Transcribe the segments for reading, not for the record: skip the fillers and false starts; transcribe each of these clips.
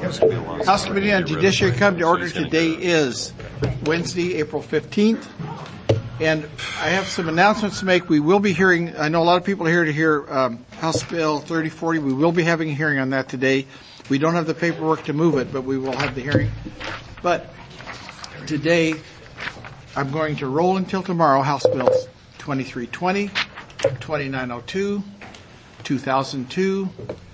House Committee on Judiciary come to order. Today is Wednesday, April 15th. And I have some announcements to make. We will be hearing, I know a lot of people are here to hear House Bill 3040. We will be having a hearing on that today. We don't have the paperwork to move it, but we will have the hearing. But today, I'm going to roll until tomorrow House Bills 2320, 2902, 2002,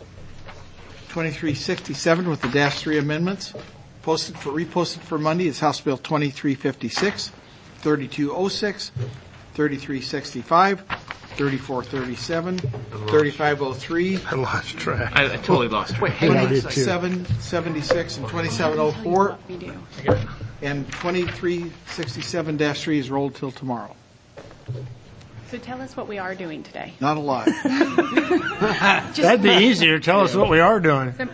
2367 with the -3 amendments. Reposted for Monday is House Bill 2356, 3206, 3365, 3437, 3503. I lost track. I totally lost track. 2776 and 2704. And 2367-3 is rolled till tomorrow. So tell us what we are doing today. Not a lot. That'd be easier. Tell us what we are doing. So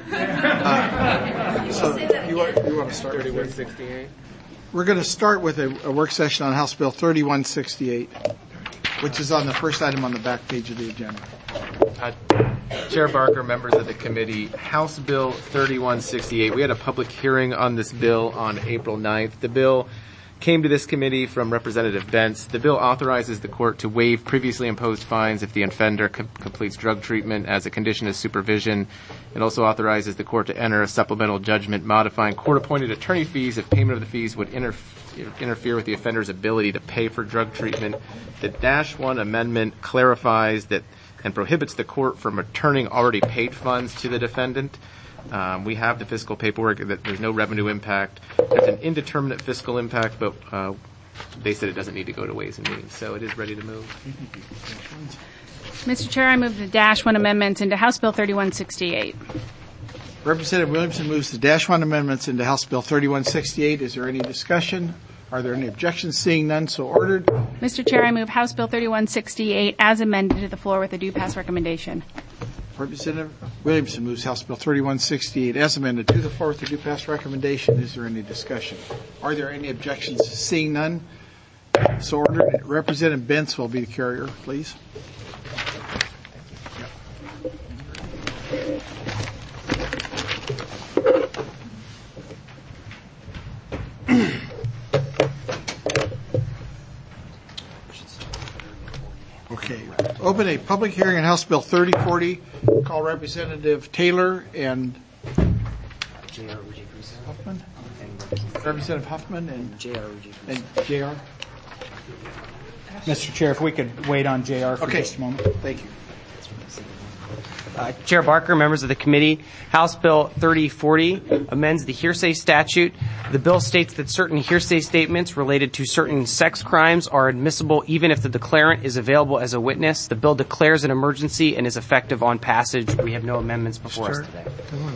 you want to start? 3168. We're going to start with a work session on House Bill 3168, which is on the first item on the back page of the agenda. Chair Barker, members of the committee, House Bill 3168. We had a public hearing on this bill on April 9th. The bill came to this committee from Representative Bentz. The bill authorizes the court to waive previously imposed fines if the offender completes drug treatment as a condition of supervision. It also authorizes the court to enter a supplemental judgment modifying court-appointed attorney fees if payment of the fees would interfere with the offender's ability to pay for drug treatment. The -1 amendment clarifies that and prohibits the court from returning already paid funds to the defendant. We have the fiscal paperwork that there's no revenue impact. There's an indeterminate fiscal impact, but they said it doesn't need to go to Ways and Means, so it is ready to move. Mr. Chair, I move the -1 amendments into House Bill 3168. Representative Williamson moves the -1 amendments into House Bill 3168. Is there any discussion? Are there any objections? Seeing none, so ordered. Mr. Chair, I move House Bill 3168 as amended to the floor with a due pass recommendation. Representative Williamson moves House Bill 3168 as amended to the floor with a due pass recommendation. Is there any discussion? Are there any objections? Seeing none, so ordered. Representative Bentz will be the carrier, please. Okay. Open a public hearing on House Bill 3040. Call Representative Taylor and Huffman. Representative Huffman and J.R. Mr. Chair, if we could wait on J.R. for just a moment. Thank you. Chair Barker, members of the committee, House Bill 3040 amends the hearsay statute. The bill states that certain hearsay statements related to certain sex crimes are admissible even if the declarant is available as a witness. The bill declares an emergency and is effective on passage. We have no amendments before us today.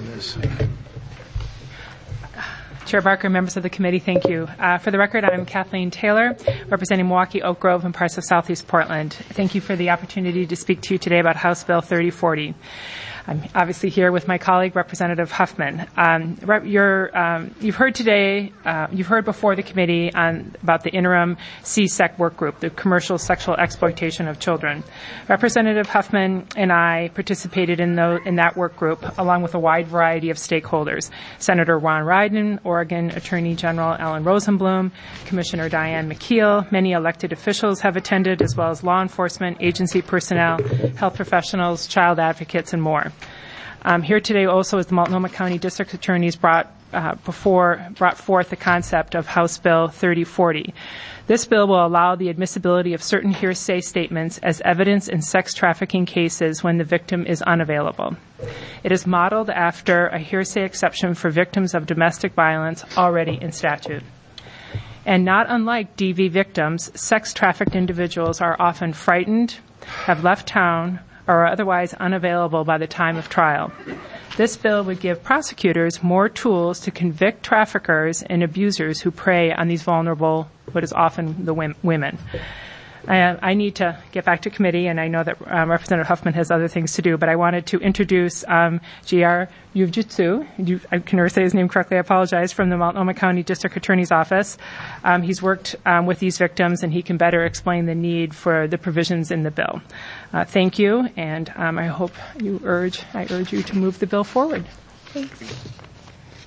Chair Barker, members of the committee, thank you. For the record, I'm Kathleen Taylor, representing Milwaukee, Oak Grove, and parts of Southeast Portland. Thank you for the opportunity to speak to you today about House Bill 3040. I'm obviously here with my colleague, Representative Huffman. You've heard today, you've heard before the committee about the interim CSEC work group, the commercial sexual exploitation of children. Representative Huffman and I participated in that work group along with a wide variety of stakeholders. Senator Ron Wyden, Oregon Attorney General Ellen Rosenblum, Commissioner Diane McKeel, many elected officials have attended, as well as law enforcement, agency personnel, health professionals, child advocates, and more. Here today also is the Multnomah County District Attorneys brought forth the concept of House Bill 3040. This bill will allow the admissibility of certain hearsay statements as evidence in sex trafficking cases when the victim is unavailable. It is modeled after a hearsay exception for victims of domestic violence already in statute. And not unlike DV victims, sex trafficked individuals are often frightened, have left town, or are otherwise unavailable by the time of trial. This bill would give prosecutors more tools to convict traffickers and abusers who prey on these vulnerable, what is often the women. I need to get back to committee, and I know that Representative Huffman has other things to do, but I wanted to introduce J.R. Yuvjitsu. I can never say his name correctly. I apologize, from the Multnomah County District Attorney's Office. He's worked with these victims, and he can better explain the need for the provisions in the bill. Thank you, and I urge you to move the bill forward. Thanks.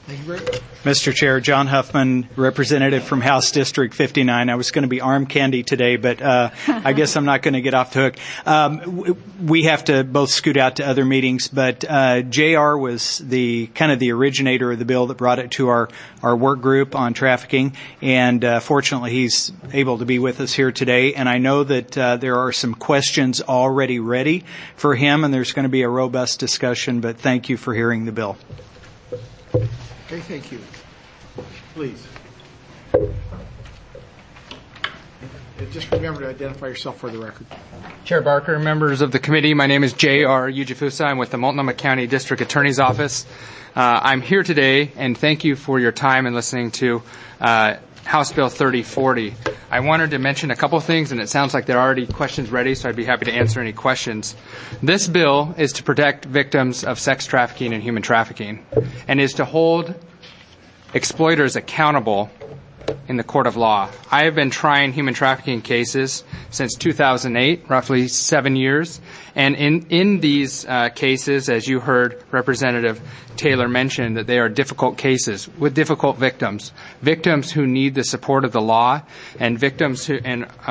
Thank you very much. Mr. Chair, John Huffman, representative from House District 59. I was going to be arm candy today, but I guess I'm not going to get off the hook. We have to both scoot out to other meetings, but JR was the originator of the bill that brought it to our work group on trafficking, and fortunately he's able to be with us here today. And I know that there are some questions already ready for him, and there's going to be a robust discussion, but thank you for hearing the bill. Okay, thank you. Please. Just remember to identify yourself for the record. Chair Barker, members of the committee, my name is J.R. Ujifusa. I'm with the Multnomah County District Attorney's Office. I'm here today, and thank you for your time in listening to House Bill 3040. I wanted to mention a couple things, and it sounds like there are already questions ready, so I'd be happy to answer any questions. This bill is to protect victims of sex trafficking and human trafficking, and is to hold exploiters accountable in the court of law. I have been trying human trafficking cases since 2008, roughly 7 years. And in these cases, as you heard Representative Taylor mention, that they are difficult cases with difficult victims who need the support of the law, and victims who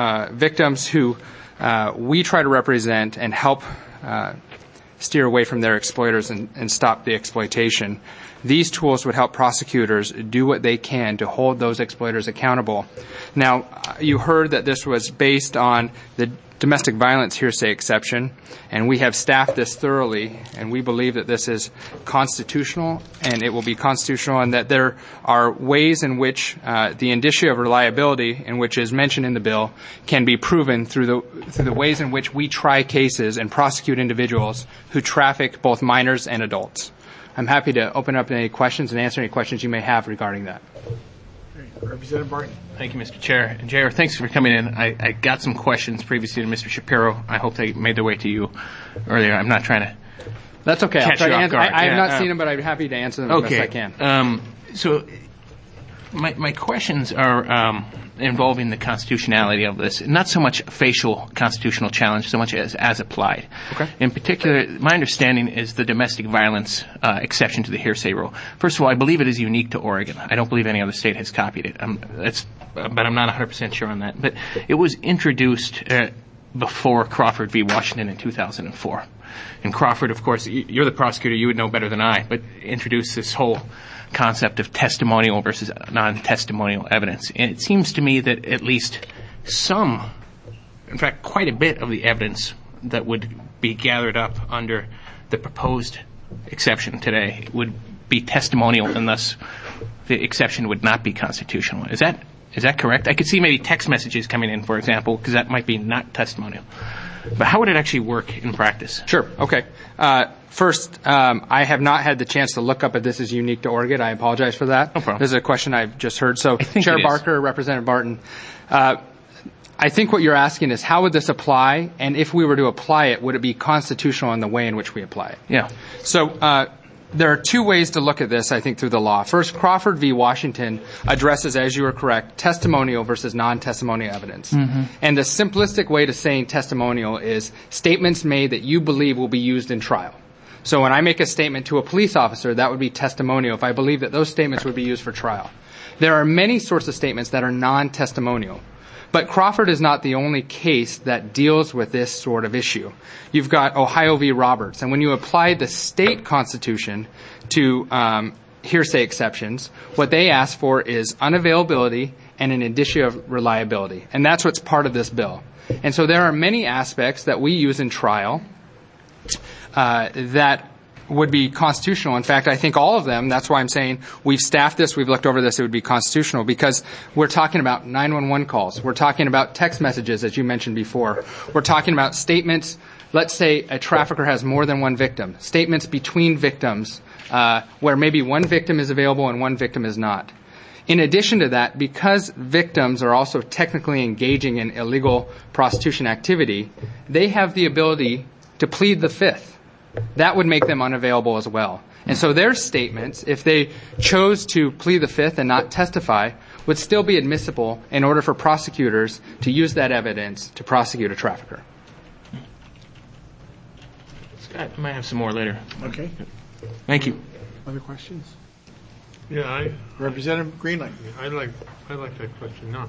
we try to represent and help steer away from their exploiters and stop the exploitation. These tools would help prosecutors do what they can to hold those exploiters accountable. Now, you heard that this was based on the domestic violence hearsay exception, and we have staffed this thoroughly, and we believe that this is constitutional, and it will be constitutional, and that there are ways in which the indicia of reliability, in which is mentioned in the bill, can be proven through the ways in which we try cases and prosecute individuals who traffic both minors and adults. I'm happy to open up any questions and answer any questions you may have regarding that. Representative Barton. Thank you, Mr. Chair. And J.R., thanks for coming in. I got some questions previously to Mr. Shapiro. I hope they made their way to you earlier. I'm not trying to That's okay. catch you off guard. I have not seen them, but I'm happy to answer them as best I can. So my questions are involving the constitutionality of this, not so much a facial constitutional challenge, so much as applied. Okay. In particular, my understanding is the domestic violence exception to the hearsay rule. First of all, I believe it is unique to Oregon. I don't believe any other state has copied it. But I'm not 100% sure on that. But it was introduced before Crawford v. Washington in 2004. And Crawford, of course, you're the prosecutor, you would know better than I, but introduced this whole concept of testimonial versus non-testimonial evidence. And it seems to me that at least some, in fact, quite a bit of the evidence that would be gathered up under the proposed exception today would be testimonial, and thus the exception would not be constitutional. Is that correct? I could see maybe text messages coming in, for example, because that might be not testimonial. But how would it actually work in practice? Sure. Okay. First, I have not had the chance to look up if this is unique to Oregon. I apologize for that. No problem. This is a question I've just heard. So, it Chair is. Barker, Representative Barton, I think what you're asking is how would this apply, and if we were to apply it, would it be constitutional in the way in which we apply it? Yeah. So, there are two ways to look at this, I think, through the law. First, Crawford v. Washington addresses, as you are correct, testimonial versus non-testimonial evidence. Mm-hmm. And the simplistic way to saying testimonial is statements made that you believe will be used in trial. So when I make a statement to a police officer, that would be testimonial if I believe that those statements would be used for trial. There are many sorts of statements that are non-testimonial. But Crawford is not the only case that deals with this sort of issue. You've got Ohio v. Roberts, and when you apply the state constitution to hearsay exceptions, what they ask for is unavailability and an indicia of reliability. And that's what's part of this bill. And so there are many aspects that we use in trial that would be constitutional. In fact, I think all of them, that's why I'm saying we've staffed this, we've looked over this, it would be constitutional because we're talking about 911 calls. We're talking about text messages, as you mentioned before. We're talking about statements. Let's say a trafficker has more than one victim. Statements between victims where maybe one victim is available and one victim is not. In addition to that, because victims are also technically engaging in illegal prostitution activity, they have the ability to plead the fifth. That would make them unavailable as well. And so their statements, if they chose to plead the fifth and not testify, would still be admissible in order for prosecutors to use that evidence to prosecute a trafficker. Scott, I might have some more later. Okay. Thank you. Other questions? Yeah, Representative Greenlee. I like that question. No.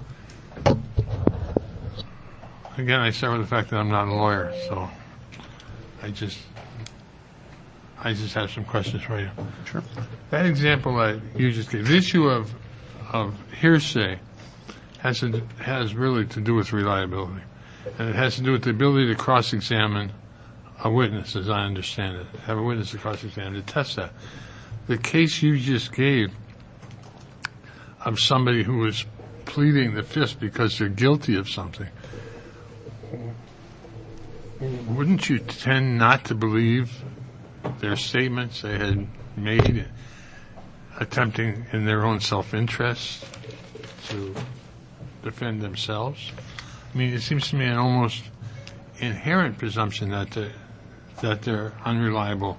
Again, I start with the fact that I'm not a lawyer, so I just have some questions for you. Sure. That example that you just gave, the issue of hearsay has really to do with reliability, and it has to do with the ability to cross-examine a witness, as I understand it. Have a witness to cross-examine to test that. The case you just gave of somebody who was pleading the fifth because they're guilty of something, wouldn't you tend not to believe their statements they had made, attempting in their own self-interest to defend themselves? I mean, it seems to me an almost inherent presumption that they're unreliable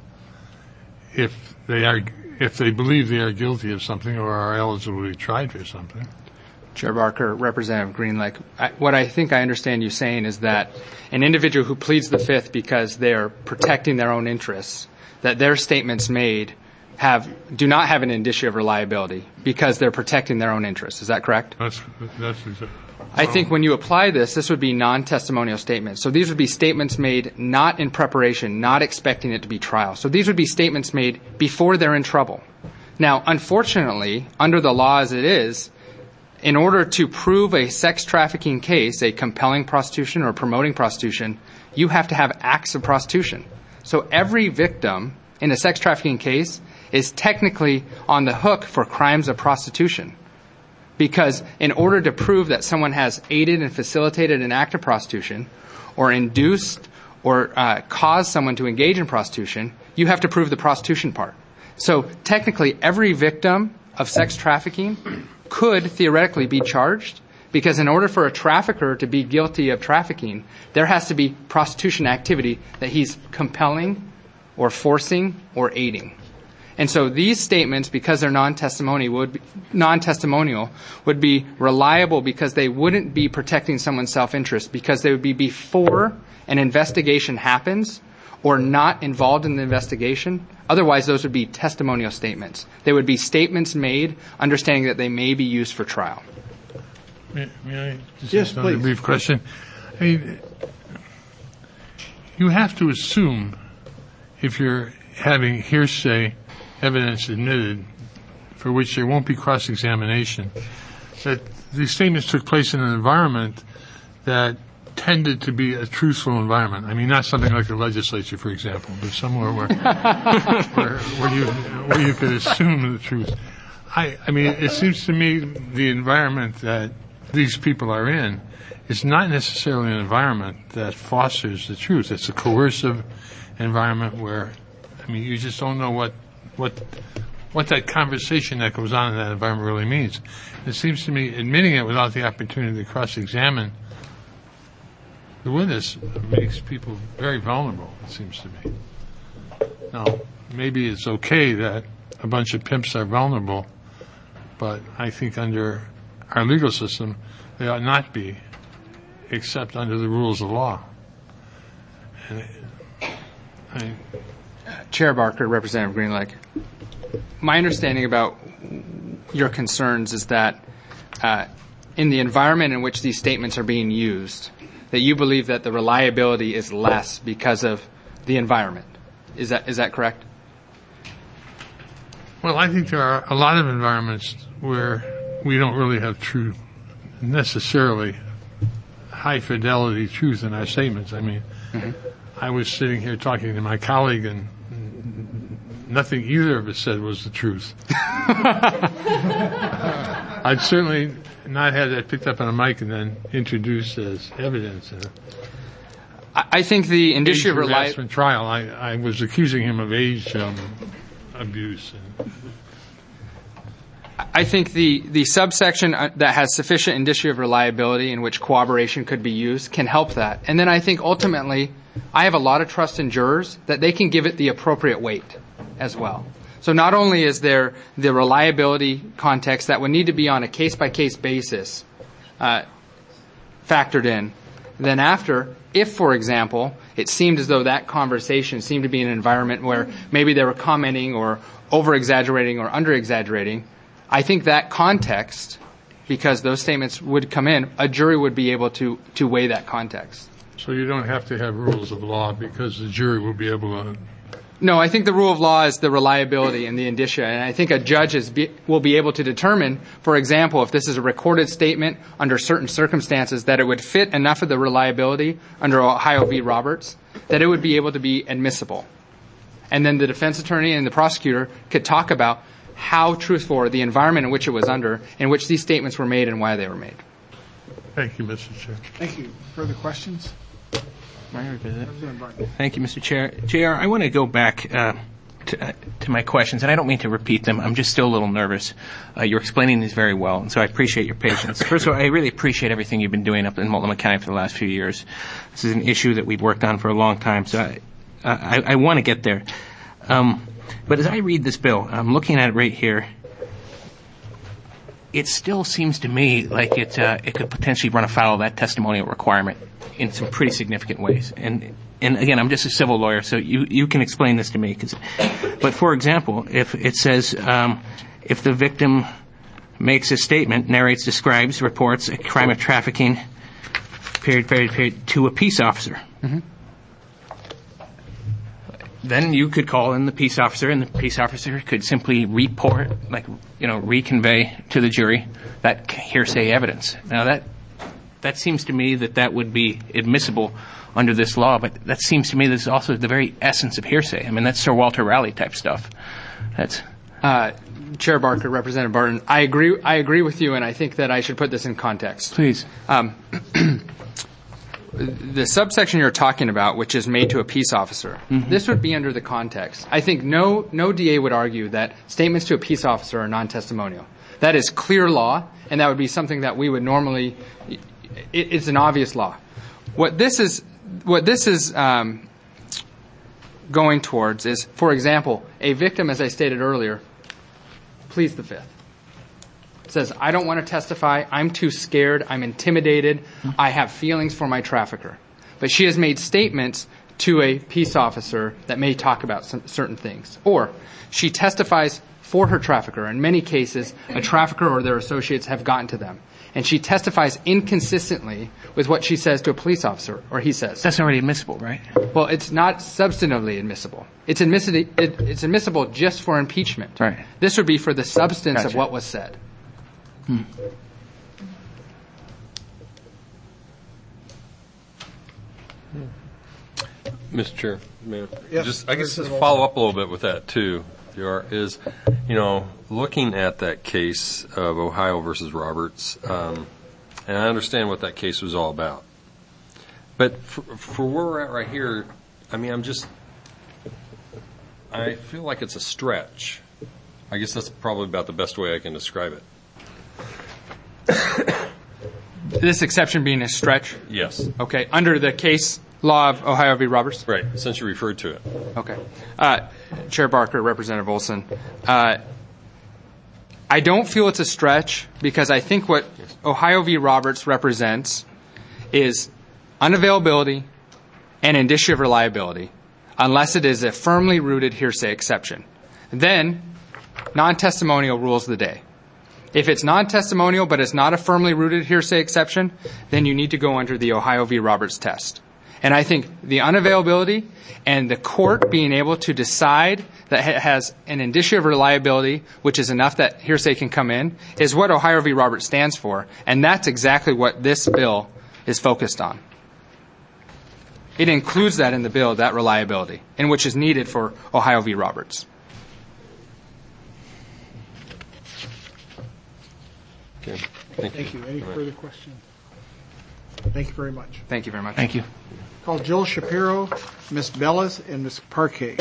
if they believe they are guilty of something or are eligible to be tried for something. Chair Barker, Representative Greenlee, what I think I understand you saying is that an individual who pleads the fifth because they are protecting their own interests, that their statements made do not have an indicia of reliability because they're protecting their own interests. Is that correct? That's exactly. I think when you apply this would be non-testimonial statements. So these would be statements made not in preparation, not expecting it to be trial. So these would be statements made before they're in trouble. Now, unfortunately, under the law as it is, in order to prove a sex trafficking case, a compelling prostitution or promoting prostitution, you have to have acts of prostitution. So every victim in a sex trafficking case is technically on the hook for crimes of prostitution. Because in order to prove that someone has aided and facilitated an act of prostitution or induced or caused someone to engage in prostitution, you have to prove the prostitution part. So technically, every victim of sex trafficking could theoretically be charged, because in order for a trafficker to be guilty of trafficking, there has to be prostitution activity that he's compelling or forcing or aiding. And so these statements, because they're non-testimonial, would be reliable because they wouldn't be protecting someone's self-interest, because they would be before an investigation happens or not involved in the investigation. Otherwise, those would be testimonial statements. They would be statements made understanding that they may be used for trial. May I just ask a brief question? I mean, you have to assume, if you're having hearsay evidence admitted for which there won't be cross-examination, that these statements took place in an environment that tended to be a truthful environment. I mean, not something like the legislature, for example, but somewhere where you could assume the truth. I mean, it seems to me the environment that these people are in is not necessarily an environment that fosters the truth. It's a coercive environment where, I mean, you just don't know what that conversation that goes on in that environment really means. It seems to me admitting it without the opportunity to cross-examine the witness makes people very vulnerable, it seems to me. Now, maybe it's okay that a bunch of pimps are vulnerable, but I think under our legal system, they ought not be, except under the rules of law. Chair Barker, Representative Greenlee, my understanding about your concerns is that in the environment in which these statements are being used, that you believe that the reliability is less because of the environment. Is that correct? Well, I think there are a lot of environments where we don't really have true, necessarily high fidelity truth in our statements. I mean, I was sitting here talking to my colleague and nothing either of us said was the truth. I'd certainly not had that picked up on a mic and then introduced as evidence. I think the indicia of reliability trial, I was accusing him of age abuse. I think the subsection that has sufficient indicia of reliability in which cooperation could be used can help that. And then I think ultimately, I have a lot of trust in jurors that they can give it the appropriate weight as well. So not only is there the reliability context that would need to be on a case-by-case basis factored in, then after, if, for example, it seemed as though that conversation seemed to be an environment where maybe they were commenting or over-exaggerating or under-exaggerating, I think that context, because those statements would come in, a jury would be able to weigh that context. So you don't have to have rules of law because the jury will be able to... No, I think the rule of law is the reliability and the indicia, and I think a judge will be able to determine, for example, if this is a recorded statement under certain circumstances, that it would fit enough of the reliability under Ohio v. Roberts, that it would be able to be admissible. And then the defense attorney and the prosecutor could talk about how truthful or the environment in which it was under, in which these statements were made and why they were made. Thank you, Mr. Chair. Thank you. Further questions? Thank you, Mr. Chair. JR, I want to go back to my questions, and I don't mean to repeat them. I'm just still a little nervous. You're explaining these very well, and so I appreciate your patience. First of all, I really appreciate everything you've been doing up in Multnomah County for the last few years. This is an issue that we've worked on for a long time, so I want to get there. But as I read this bill, I'm looking at it right here, it still seems to me like it could potentially run afoul of that testimonial requirement in some pretty significant ways. And again, I'm just a civil lawyer, so you can explain this to me. But for example, if it says, if the victim makes a statement, narrates, describes, reports a crime of trafficking, period, to a peace officer, mm-hmm. Then you could call in the peace officer, and the peace officer could simply report, reconvey to the jury that hearsay evidence. Now that seems to me that would be admissible under this law, but that seems to me this is also the very essence of hearsay. I mean, that's Sir Walter Raleigh type stuff. That's Chair Barker, Representative Barton, I agree with you, and I think that I should put this in context. Please. The subsection you're talking about, which is made to a peace officer, mm-hmm. This would be under the context. I think no DA would argue that statements to a peace officer are non-testimonial. That is clear law, and that would be something that we would normally. It's an obvious law. What this is going towards is, for example, a victim, as I stated earlier, pleads the fifth. Says, I don't want to testify, I'm too scared, I'm intimidated, I have feelings for my trafficker. But she has made statements to a peace officer that may talk about certain things. Or she testifies for her trafficker. In many cases, a trafficker or their associates have gotten to them. And she testifies inconsistently with what she says to a police officer, or he says. That's already admissible, right? Well, it's not substantively admissible. It's admissible just for impeachment. Right. This would be for the substance of what was said. Mr. Chair, yes, I guess just follow up a little bit with that too. Is, looking at that case of Ohio versus Roberts, and I understand what that case was all about. But for where we're at right here, I feel like it's a stretch. I guess that's probably about the best way I can describe it. This exception being a stretch? Yes. Okay. Under the case law of Ohio v. Roberts? Right. Since you referred to it. Okay. Chair Barker, Representative Olson, I don't feel it's a stretch because I think what Ohio v. Roberts represents is unavailability and indicia of reliability unless it is a firmly rooted hearsay exception. Then non-testimonial rules the day. If it's non-testimonial but it's not a firmly rooted hearsay exception, then you need to go under the Ohio v. Roberts test. And I think the unavailability and the court being able to decide that it has an indicia of reliability, which is enough that hearsay can come in, is what Ohio v. Roberts stands for. And that's exactly what this bill is focused on. It includes that in the bill, that reliability, and which is needed for Ohio v. Roberts. Okay. Thank you. Any further questions? Thank you very much. Thank you very much. Thank you. Call Jill Shapiro, Ms. Bellis, and Ms. Parquet.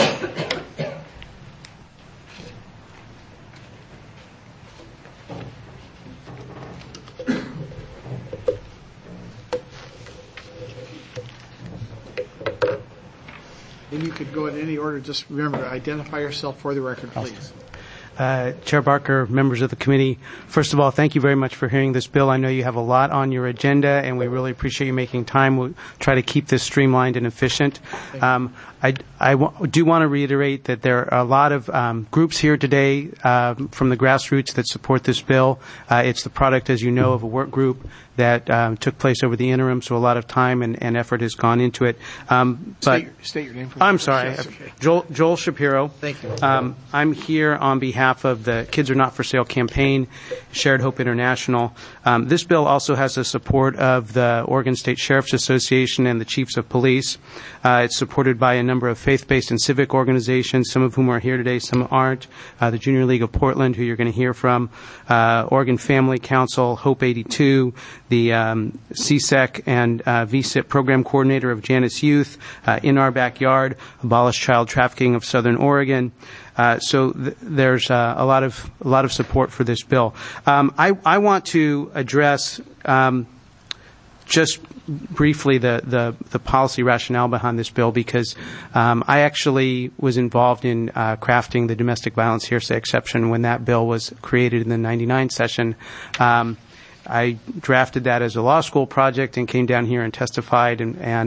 And you could go in any order. Just remember to identify yourself for the record, please. Chair Barker, members of the committee, first of all, thank you very much for hearing this bill. I know you have a lot on your agenda, and we really appreciate you making time. We'll try to keep this streamlined and efficient. I do want to reiterate that there are a lot of groups here today from the grassroots that support this bill. It's the product, as you know, of a work group that took place over the interim, so a lot of time and effort has gone into it. State your name for me. I'm sorry. Yes, okay. Joel Shapiro. Thank you. I'm here on behalf of the Kids Are Not for Sale campaign, Shared Hope International. This bill also has the support of the Oregon State Sheriff's Association and the Chiefs of Police. It's supported by a number of faith-based and civic organizations, some of whom are here today, some aren't. The Junior League of Portland, who you're going to hear from, Oregon Family Council, Hope 82, the CSEC and VSIP program coordinator of Janus Youth, In Our Backyard, Abolish Child Trafficking of Southern Oregon. So there's a lot of support for this bill. I want to address just briefly the policy rationale behind this bill, because I actually was involved in crafting the domestic violence hearsay exception when that bill was created in the 99 session. I drafted that as a law school project and came down here and testified, and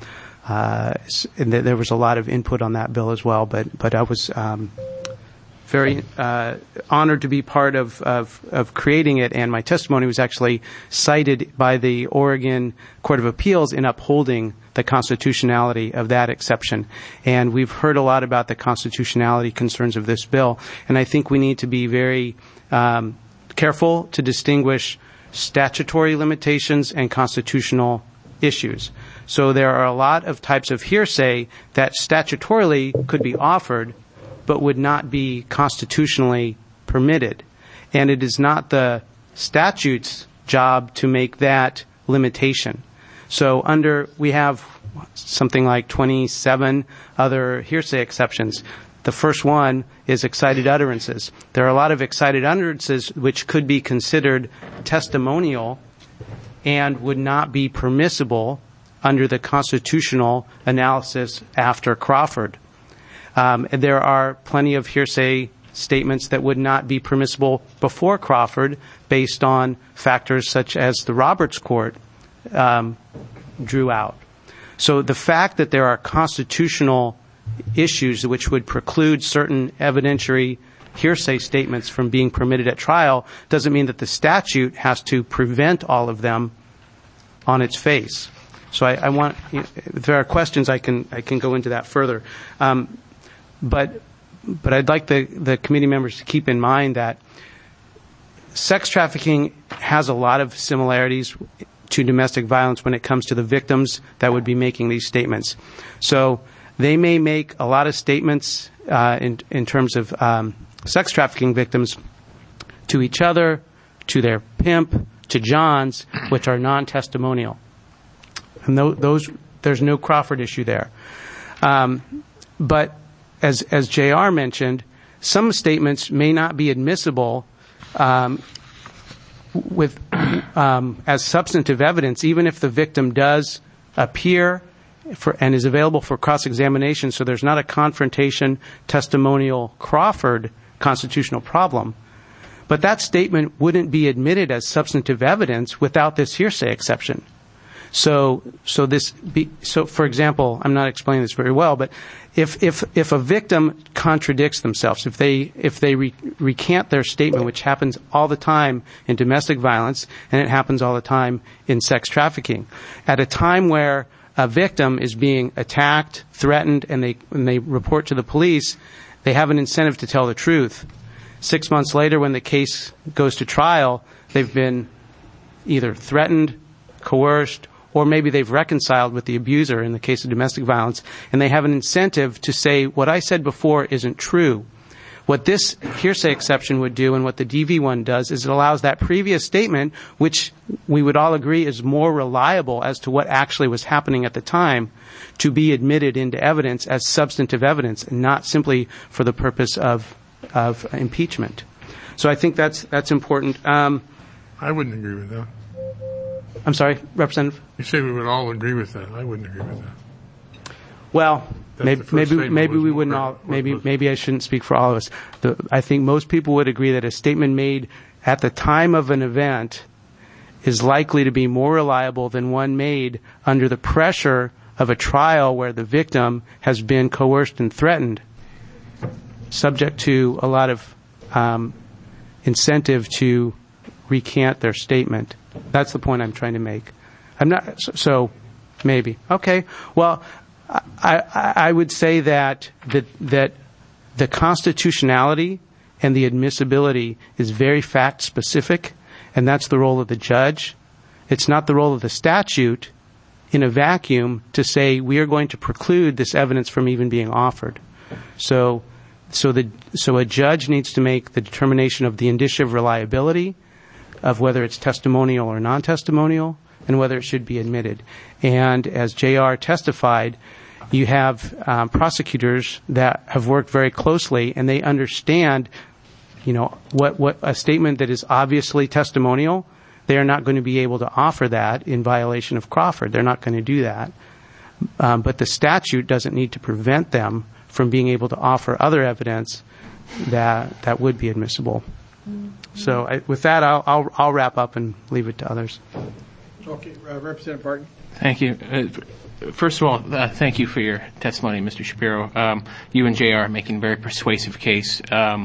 there was a lot of input on that bill as well. But I was very honored to be part of creating it, and my testimony was actually cited by the Oregon Court of Appeals in upholding the constitutionality of that exception. And we've heard a lot about the constitutionality concerns of this bill, and I think we need to be very careful to distinguish statutory limitations and constitutional issues. So there are a lot of types of hearsay that statutorily could be offered but would not be constitutionally permitted. And it is not the statute's job to make that limitation. So we have something like 27 other hearsay exceptions. The first one is excited utterances. There are a lot of excited utterances which could be considered testimonial and would not be permissible under the constitutional analysis after Crawford. There are plenty of hearsay statements that would not be permissible before Crawford based on factors such as the Roberts Court drew out. So the fact that there are constitutional issues which would preclude certain evidentiary hearsay statements from being permitted at trial doesn't mean that the statute has to prevent all of them on its face. So I want, if there are questions, I can go into that further. But I'd like the committee members to keep in mind that sex trafficking has a lot of similarities to domestic violence when it comes to the victims that would be making these statements. So they may make a lot of statements in terms of sex trafficking victims to each other, to their pimp, to Johns, which are non-testimonial. And there's no Crawford issue there. But as JR mentioned, some statements may not be admissible as substantive evidence, even if the victim does appear and is available for cross-examination, so there's not a confrontation, testimonial Crawford constitutional problem. But that statement wouldn't be admitted as substantive evidence without this hearsay exception. So for example, I'm not explaining this very well, but if a victim contradicts themselves, if they recant their statement, which happens all the time in domestic violence, and it happens all the time in sex trafficking, at a time where a victim is being attacked, threatened, and they report to the police, they have an incentive to tell the truth. 6 months later, when the case goes to trial, they've been either threatened, coerced, or maybe they've reconciled with the abuser in the case of domestic violence, and they have an incentive to say, what I said before isn't true. What this hearsay exception would do, and what the DV1 does, is it allows that previous statement, which we would all agree is more reliable as to what actually was happening at the time, to be admitted into evidence as substantive evidence, and not simply for the purpose of impeachment. So I think that's important. I wouldn't agree with that. I'm sorry, Representative? You say we would all agree with that. I wouldn't agree with that. Well, maybe we wouldn't all. Maybe I shouldn't speak for all of us. I think most people would agree that a statement made at the time of an event is likely to be more reliable than one made under the pressure of a trial where the victim has been coerced and threatened, subject to a lot of incentive to recant their statement. That's the point I'm trying to make. I'm not, so maybe. Okay. Well, I would say that the constitutionality and the admissibility is very fact specific, and that's the role of the judge. It's not the role of the statute in a vacuum to say we are going to preclude this evidence from even being offered. So a judge needs to make the determination of the indicia of reliability, of whether it's testimonial or non-testimonial, and whether it should be admitted. And as JR testified, you have prosecutors that have worked very closely, and they understand, what a statement that is obviously testimonial, they are not going to be able to offer that in violation of Crawford. They're not going to do that. But the statute doesn't need to prevent them from being able to offer other evidence that would be admissible. So with that, I'll wrap up and leave it to others. Okay, Representative Barton. Thank you. First of all, thank you for your testimony, Mr. Shapiro. You and JR are making a very persuasive case.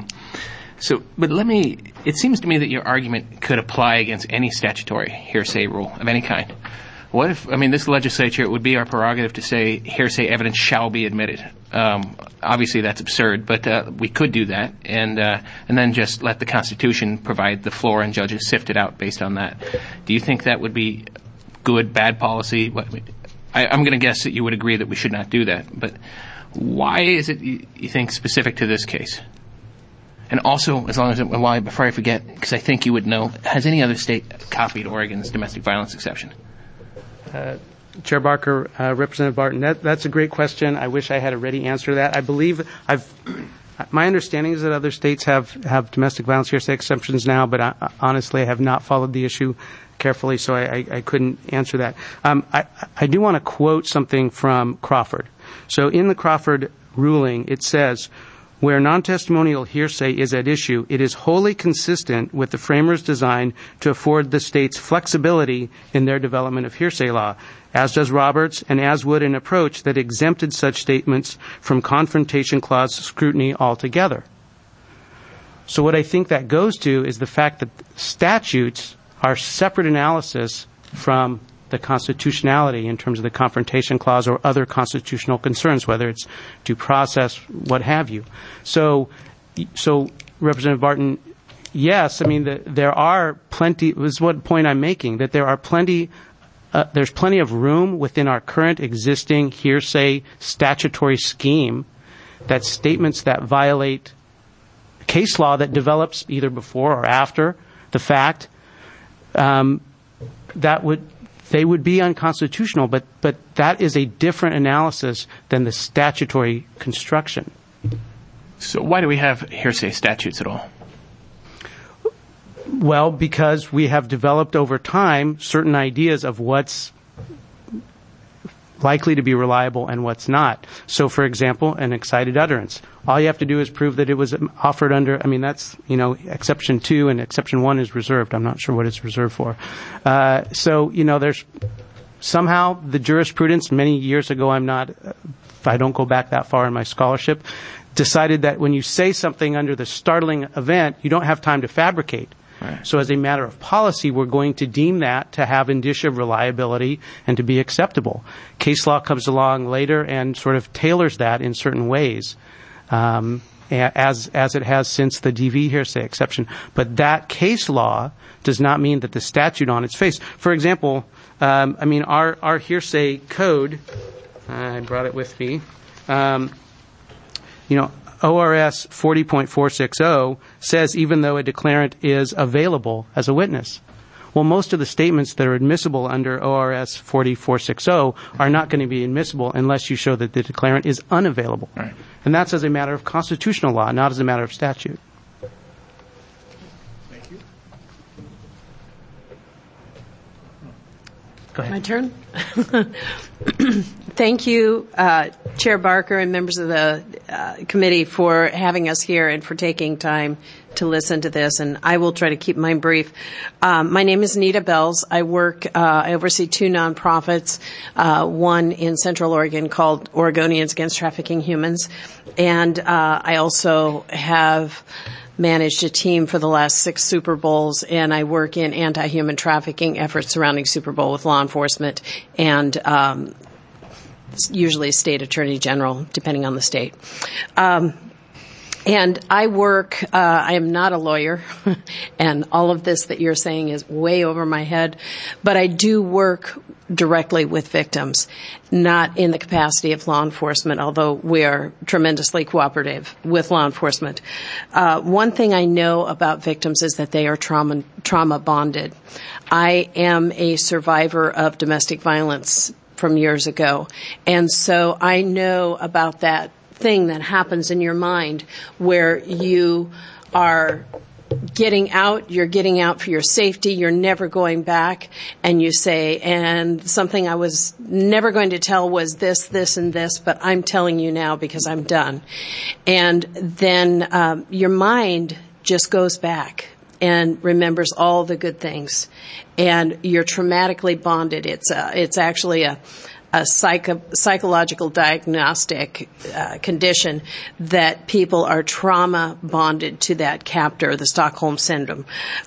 But it seems to me that your argument could apply against any statutory hearsay rule of any kind. What if, this legislature, it would be our prerogative to say hearsay evidence shall be admitted. Obviously that's absurd, but we could do that and then just let the Constitution provide the floor and judges sift it out based on that. Do you think that would be good, bad policy? I'm going to guess that you would agree that we should not do that, but why is it, you think, specific to this case? And also, before I forget, because I think you would know, has any other state copied Oregon's domestic violence exception? Chair Barker, Representative Barton, that's a great question. I wish I had a ready answer to that. I believe my understanding is that other states have domestic violence hearsay exceptions now, but honestly, I have not followed the issue carefully, so I couldn't answer that. I do want to quote something from Crawford. So in the Crawford ruling, it says, where non-testimonial hearsay is at issue, it is wholly consistent with the framers' design to afford the states flexibility in their development of hearsay law, as does Roberts, and as would an approach that exempted such statements from confrontation clause scrutiny altogether. So what I think that goes to is the fact that statutes are separate analysis from the constitutionality in terms of the confrontation clause or other constitutional concerns, whether it's due process, what have you. So Representative Barton, yes, there are plenty, this is what point I'm making, that there's plenty of room within our current existing hearsay statutory scheme that statements that violate case law that develops either before or after the fact, they would be unconstitutional, but that is a different analysis than the statutory construction. So why do we have hearsay statutes at all? Well, because we have developed over time certain ideas of what's likely to be reliable and what's not. So, for example, an excited utterance. All you have to do is prove that it was offered under, that's, exception 2 and exception 1 is reserved. I'm not sure what it's reserved for. There's somehow the jurisprudence many years ago, I don't go back that far in my scholarship, decided that when you say something under the startling event, you don't have time to fabricate. Right. So as a matter of policy, we're going to deem that to have indicia of reliability and to be acceptable. Case law comes along later and sort of tailors that in certain ways, as it has since the DV hearsay exception. But that case law does not mean that the statute on its face. For example, our hearsay code, I brought it with me, ORS 40.460 says even though a declarant is available as a witness. Well, most of the statements that are admissible under ORS 40.460 are not going to be admissible unless you show that the declarant is unavailable. Right. And that's as a matter of constitutional law, not as a matter of statute. Thank you. Go ahead. My turn? Thank you, Chair Barker and members of the committee for having us here and for taking time to listen to this, and I will try to keep mine brief. My name is Nita Bells. I oversee two nonprofits, one in Central Oregon called Oregonians Against Trafficking Humans, and I also have managed a team for the last 6 Super Bowls, and I work in anti-human trafficking efforts surrounding Super Bowl with law enforcement and usually state attorney general, depending on the state. And I work, I am not a lawyer, and all of this that you're saying is way over my head, but I do work directly with victims, not in the capacity of law enforcement, although we are tremendously cooperative with law enforcement. One thing I know about victims is that they are trauma bonded. I am a survivor of domestic violence from years ago, and so I know about that thing that happens in your mind where you are you're getting out for your safety, you're never going back, and you say, and something I was never going to tell was this, and this, but I'm telling you now because I'm done. And then your mind just goes back and remembers all the good things, and you're traumatically bonded. It's actually a psychological diagnostic condition that people are trauma bonded to that captor, the Stockholm Syndrome.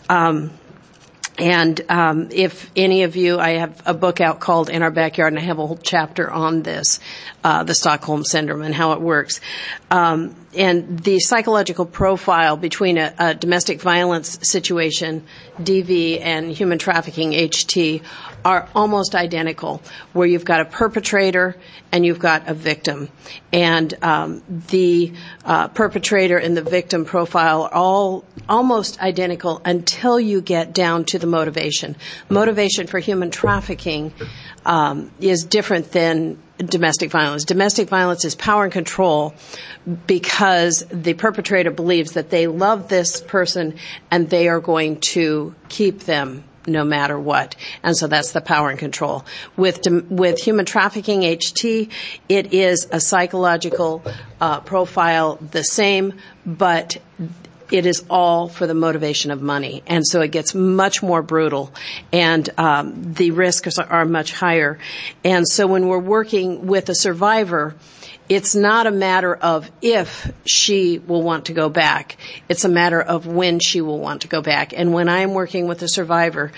And if any of you, I have a book out called In Our Backyard, and I have a whole chapter on this, the Stockholm Syndrome and how it works. And the psychological profile between a domestic violence situation, DV, and human trafficking, HT, are almost identical, where you've got a perpetrator and you've got a victim. And the perpetrator and the victim profile are all almost identical until you get down to the motivation. Motivation for human trafficking is different than domestic violence. Domestic violence is power and control because the perpetrator believes that they love this person and they are going to keep them no matter what. And so that's the power and control. With human trafficking, HT, it is a psychological profile the same, but it is all for the motivation of money. And so it gets much more brutal, and the risks are much higher. And so when we're working with a survivor, it's not a matter of if she will want to go back. It's a matter of when she will want to go back. And when I'm working with a survivor,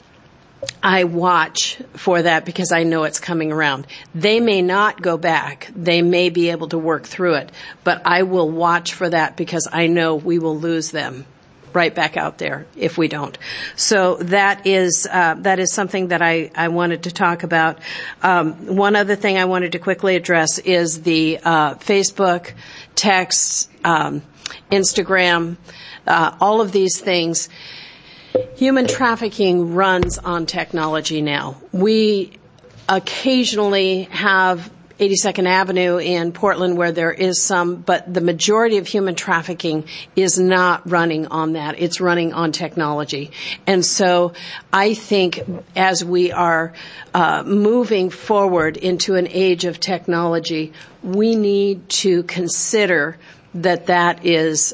I watch for that because I know it's coming around. They may not go back. They may be able to work through it, but I will watch for that because I know we will lose them right back out there if we don't. So that is something that I wanted to talk about. One other thing I wanted to quickly address is the Facebook, texts, Instagram, all of these things. Human trafficking runs on technology now. We occasionally have 82nd Avenue in Portland where there is some, but the majority of human trafficking is not running on that. It's running on technology. And so I think as we are moving forward into an age of technology, we need to consider that is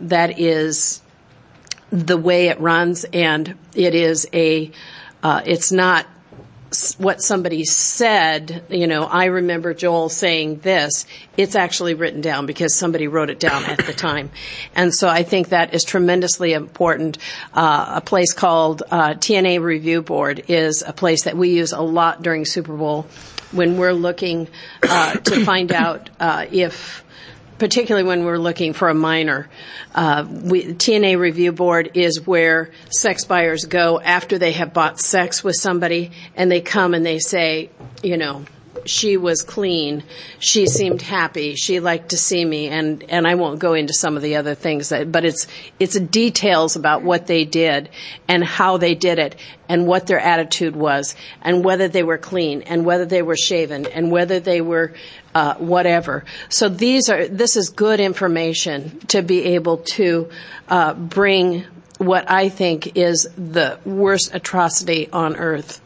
the way it runs, and it is it's not what somebody said, I remember Joel saying this. It's actually written down because somebody wrote it down at the time. And so I think that is tremendously important. A place called TNA Review Board is a place that we use a lot during Super Bowl when we're looking to find out particularly when we're looking for a minor. TNA Review Board is where sex buyers go after they have bought sex with somebody, and they come and they say, she was clean, she seemed happy, she liked to see me, and I won't go into some of the other things, but it's details about what they did and how they did it and what their attitude was and whether they were clean and whether they were shaven and whether they were whatever. So this is good information to be able to bring what I think is the worst atrocity on earth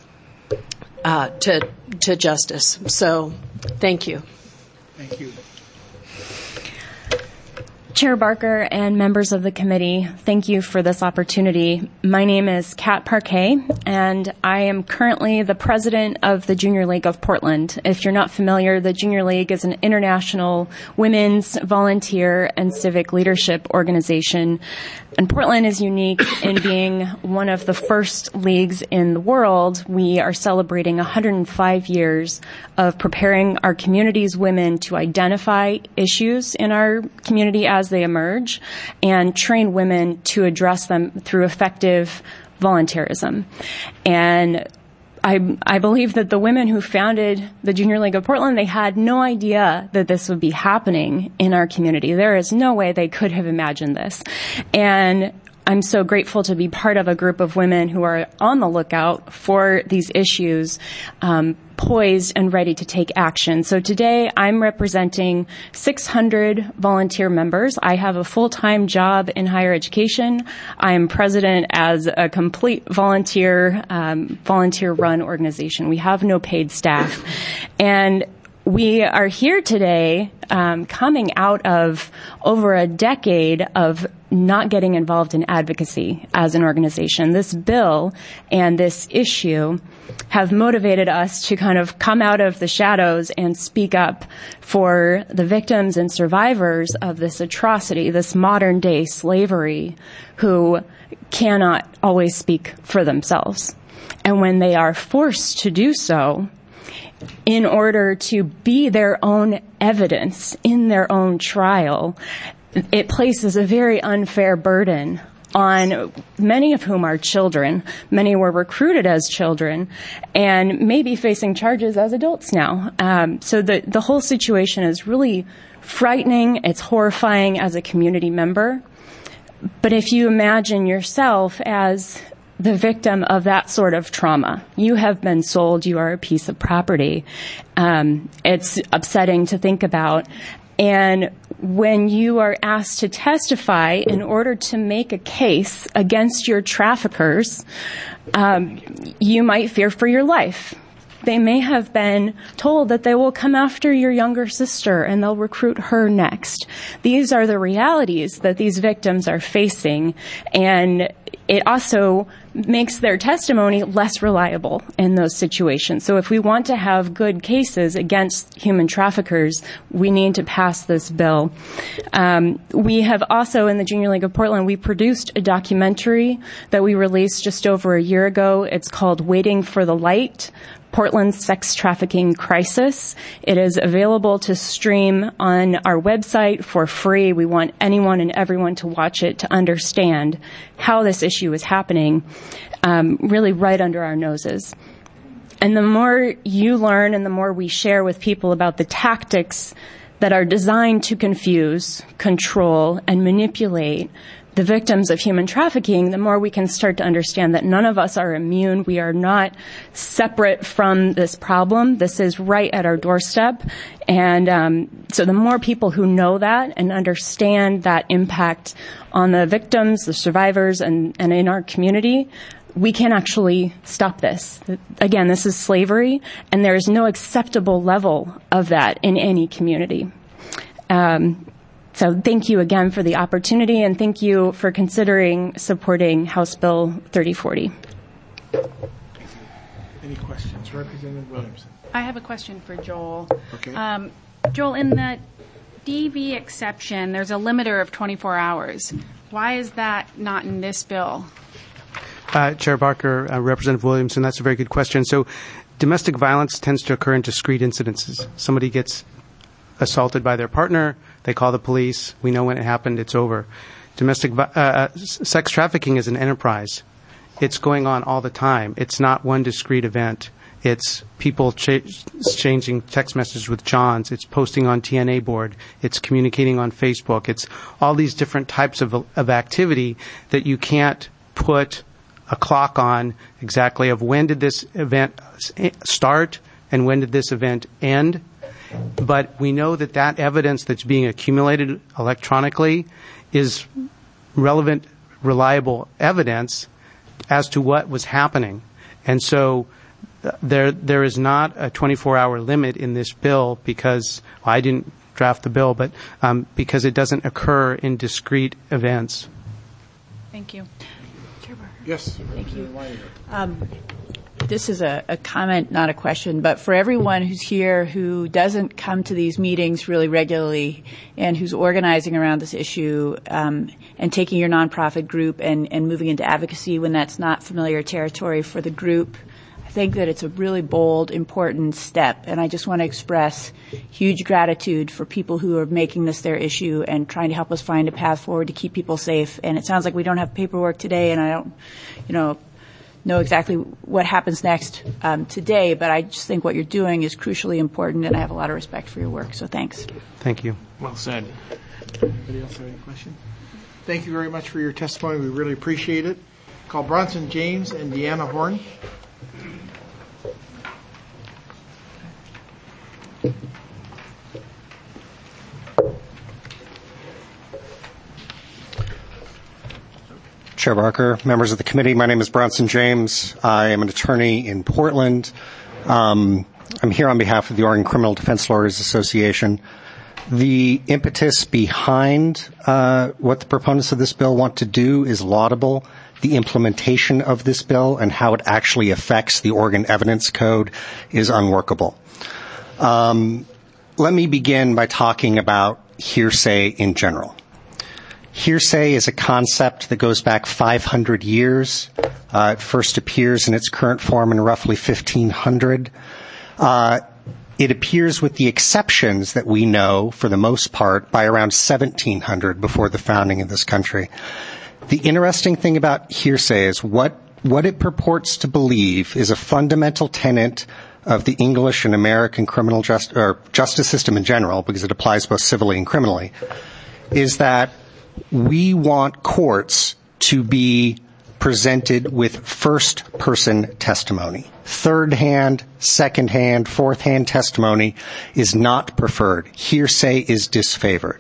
to justice. So, thank you. Thank you. Chair Barker and members of the committee, thank you for this opportunity. My name is Kat Parquet, and I am currently the president of the Junior League of Portland. If you're not familiar, the Junior League is an international women's volunteer and civic leadership organization. And Portland is unique in being one of the first leagues in the world. We are celebrating 105 years of preparing our community's women to identify issues in our community as they emerge and train women to address them through effective volunteerism. And I believe that the women who founded the Junior League of Portland, they had no idea that this would be happening in our community. There is no way they could have imagined this. And I'm so grateful to be part of a group of women who are on the lookout for these issues, poised and ready to take action. So today I'm representing 600 volunteer members. I have a full-time job in higher education. I am president as a complete volunteer-run organization. We have no paid staff. And we are here today coming out of over a decade of not getting involved in advocacy as an organization. This bill and this issue have motivated us to kind of come out of the shadows and speak up for the victims and survivors of this atrocity, this modern day slavery, who cannot always speak for themselves. And when they are forced to do so, in order to be their own evidence in their own trial, it places a very unfair burden on many of whom are children. Many were recruited as children and may be facing charges as adults now. So the whole situation is really frightening. It's horrifying as a community member. But if you imagine yourself as the victim of that sort of trauma, you have been sold, you are a piece of property. It's upsetting to think about. And when you are asked to testify in order to make a case against your traffickers, you might fear for your life. They may have been told that they will come after your younger sister and they'll recruit her next. These are the realities that these victims are facing, and it also makes their testimony less reliable in those situations. So if we want to have good cases against human traffickers, we need to pass this bill. We have also, in the Junior League of Portland, we produced a documentary that we released just over a year ago. It's called Waiting for the Light: Portland's Sex Trafficking Crisis. It is available to stream on our website for free. We want anyone and everyone to watch it to understand how this issue is happening, really right under our noses. And the more you learn and the more we share with people about the tactics that are designed to confuse, control, and manipulate the victims of human trafficking, the more we can start to understand that none of us are immune. We are not separate from this problem. This is right at our doorstep. And so the more people who know that and understand that impact on the victims, the survivors, and in our community, we can actually stop this. Again, this is slavery, and there is no acceptable level of that in any community. So thank you again for the opportunity, and thank you for considering supporting House Bill 3040. Any questions? Representative Williamson. I have a question for Joel. Okay. Joel, in the DV exception, there's a limiter of 24 hours. Why is that not in this bill? Chair Barker, Representative Williamson, that's a very good question. So domestic violence tends to occur in discrete incidences. Somebody gets assaulted by their partner, they call the police, we know when it happened, it's over. Sex trafficking is an enterprise. It's going on all the time. It's not one discrete event. It's people exchanging text messages with Johns. It's posting on TNA board. It's communicating on Facebook. It's all these different types of activity that you can't put a clock on exactly of when did this event start and when did this event end. But we know that that evidence that's being accumulated electronically is relevant, reliable evidence as to what was happening. And so there is not a 24-hour limit in this bill because I didn't draft the bill, but because it doesn't occur in discrete events. Thank you. Chair Barker. Yes. Thank you. This is a comment, not a question, but for everyone who's here who doesn't come to these meetings really regularly and who's organizing around this issue and taking your nonprofit group and moving into advocacy when that's not familiar territory for the group, I think that it's a really bold, important step. And I just want to express huge gratitude for people who are making this their issue and trying to help us find a path forward to keep people safe. And it sounds like we don't have paperwork today, and I don't, know exactly what happens next today, but I just think what you're doing is crucially important, and I have a lot of respect for your work, so thanks. Thank you. Well said. Anybody else have any questions? Thank you very much for your testimony. We really appreciate it. Call Bronson James and Deanna Horn. Chair Barker, members of the committee, my name is Bronson James. I am an attorney in Portland. I'm here on behalf of the Oregon Criminal Defense Lawyers Association. The impetus behind what the proponents of this bill want to do is laudable. The implementation of this bill and how it actually affects the Oregon Evidence Code is unworkable. Let me begin by talking about hearsay in general. Hearsay is a concept that goes back 500 years. It first appears in its current form in roughly 1500. It appears with the exceptions that we know, for the most part, by around 1700, before the founding of this country. The interesting thing about hearsay is what it purports to believe is a fundamental tenet of the English and American criminal justice system in general, because it applies both civilly and criminally, is that we want courts to be presented with first-person testimony. Third-hand, second-hand, fourth-hand testimony is not preferred. Hearsay is disfavored.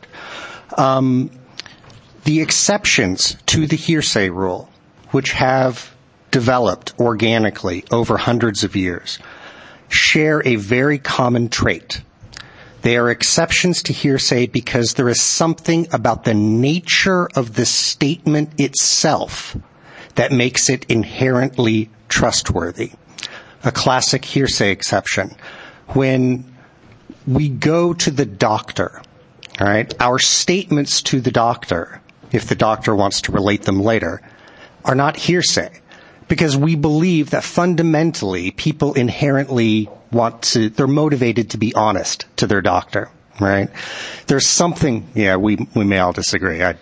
The exceptions to the hearsay rule, which have developed organically over hundreds of years, share a very common trait. They are exceptions to hearsay because there is something about the nature of the statement itself that makes it inherently trustworthy. A classic hearsay exception. When we go to the doctor, all right, our statements to the doctor, if the doctor wants to relate them later, are not hearsay, because we believe that fundamentally people inherently they're motivated to be honest to their doctor, right? There's something, we may all disagree. I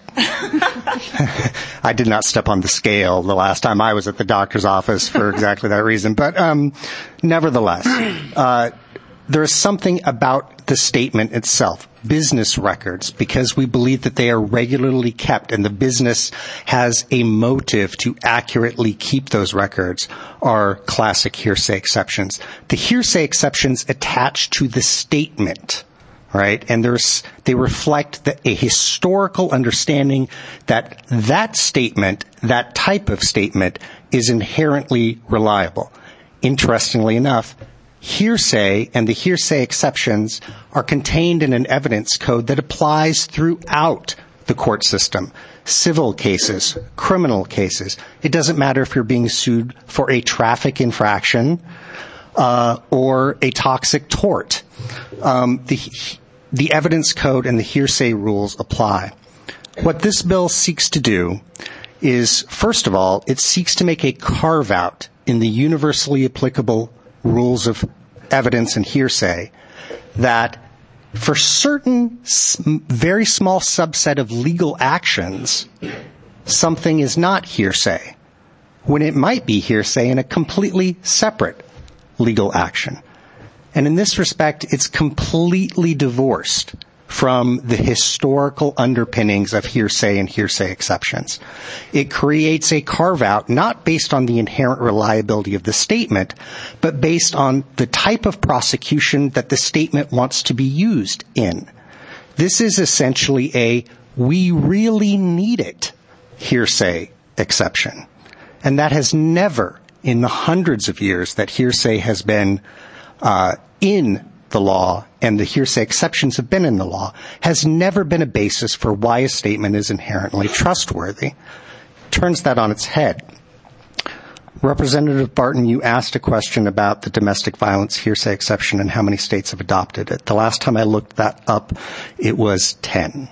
did not step on the scale the last time I was at the doctor's office for exactly that reason, but nevertheless, there is something about the statement itself. Business records, because we believe that they are regularly kept and the business has a motive to accurately keep those records, are classic hearsay exceptions. The hearsay exceptions attach to the statement, right? And they reflect a historical understanding that that statement, that type of statement, is inherently reliable. Interestingly enough, hearsay and the hearsay exceptions are contained in an evidence code that applies throughout the court system. Civil cases, criminal cases. It doesn't matter if you're being sued for a traffic infraction or a toxic tort. The evidence code and the hearsay rules apply. What this bill seeks to do is, first of all, it seeks to make a carve-out in the universally applicable rules of evidence and hearsay that for certain very small subset of legal actions, something is not hearsay, when it might be hearsay in a completely separate legal action. And in this respect, it's completely divorced from the historical underpinnings of hearsay and hearsay exceptions. It creates a carve-out not based on the inherent reliability of the statement, but based on the type of prosecution that the statement wants to be used in. This is essentially a "we really need it" hearsay exception. And that has never, in the hundreds of years that hearsay has been in the law, and the hearsay exceptions have been in the law, has never been a basis for why a statement is inherently trustworthy. Turns that on its head. Representative Barton, you asked a question about the domestic violence hearsay exception and how many states have adopted it. The last time I looked that up, it was 10.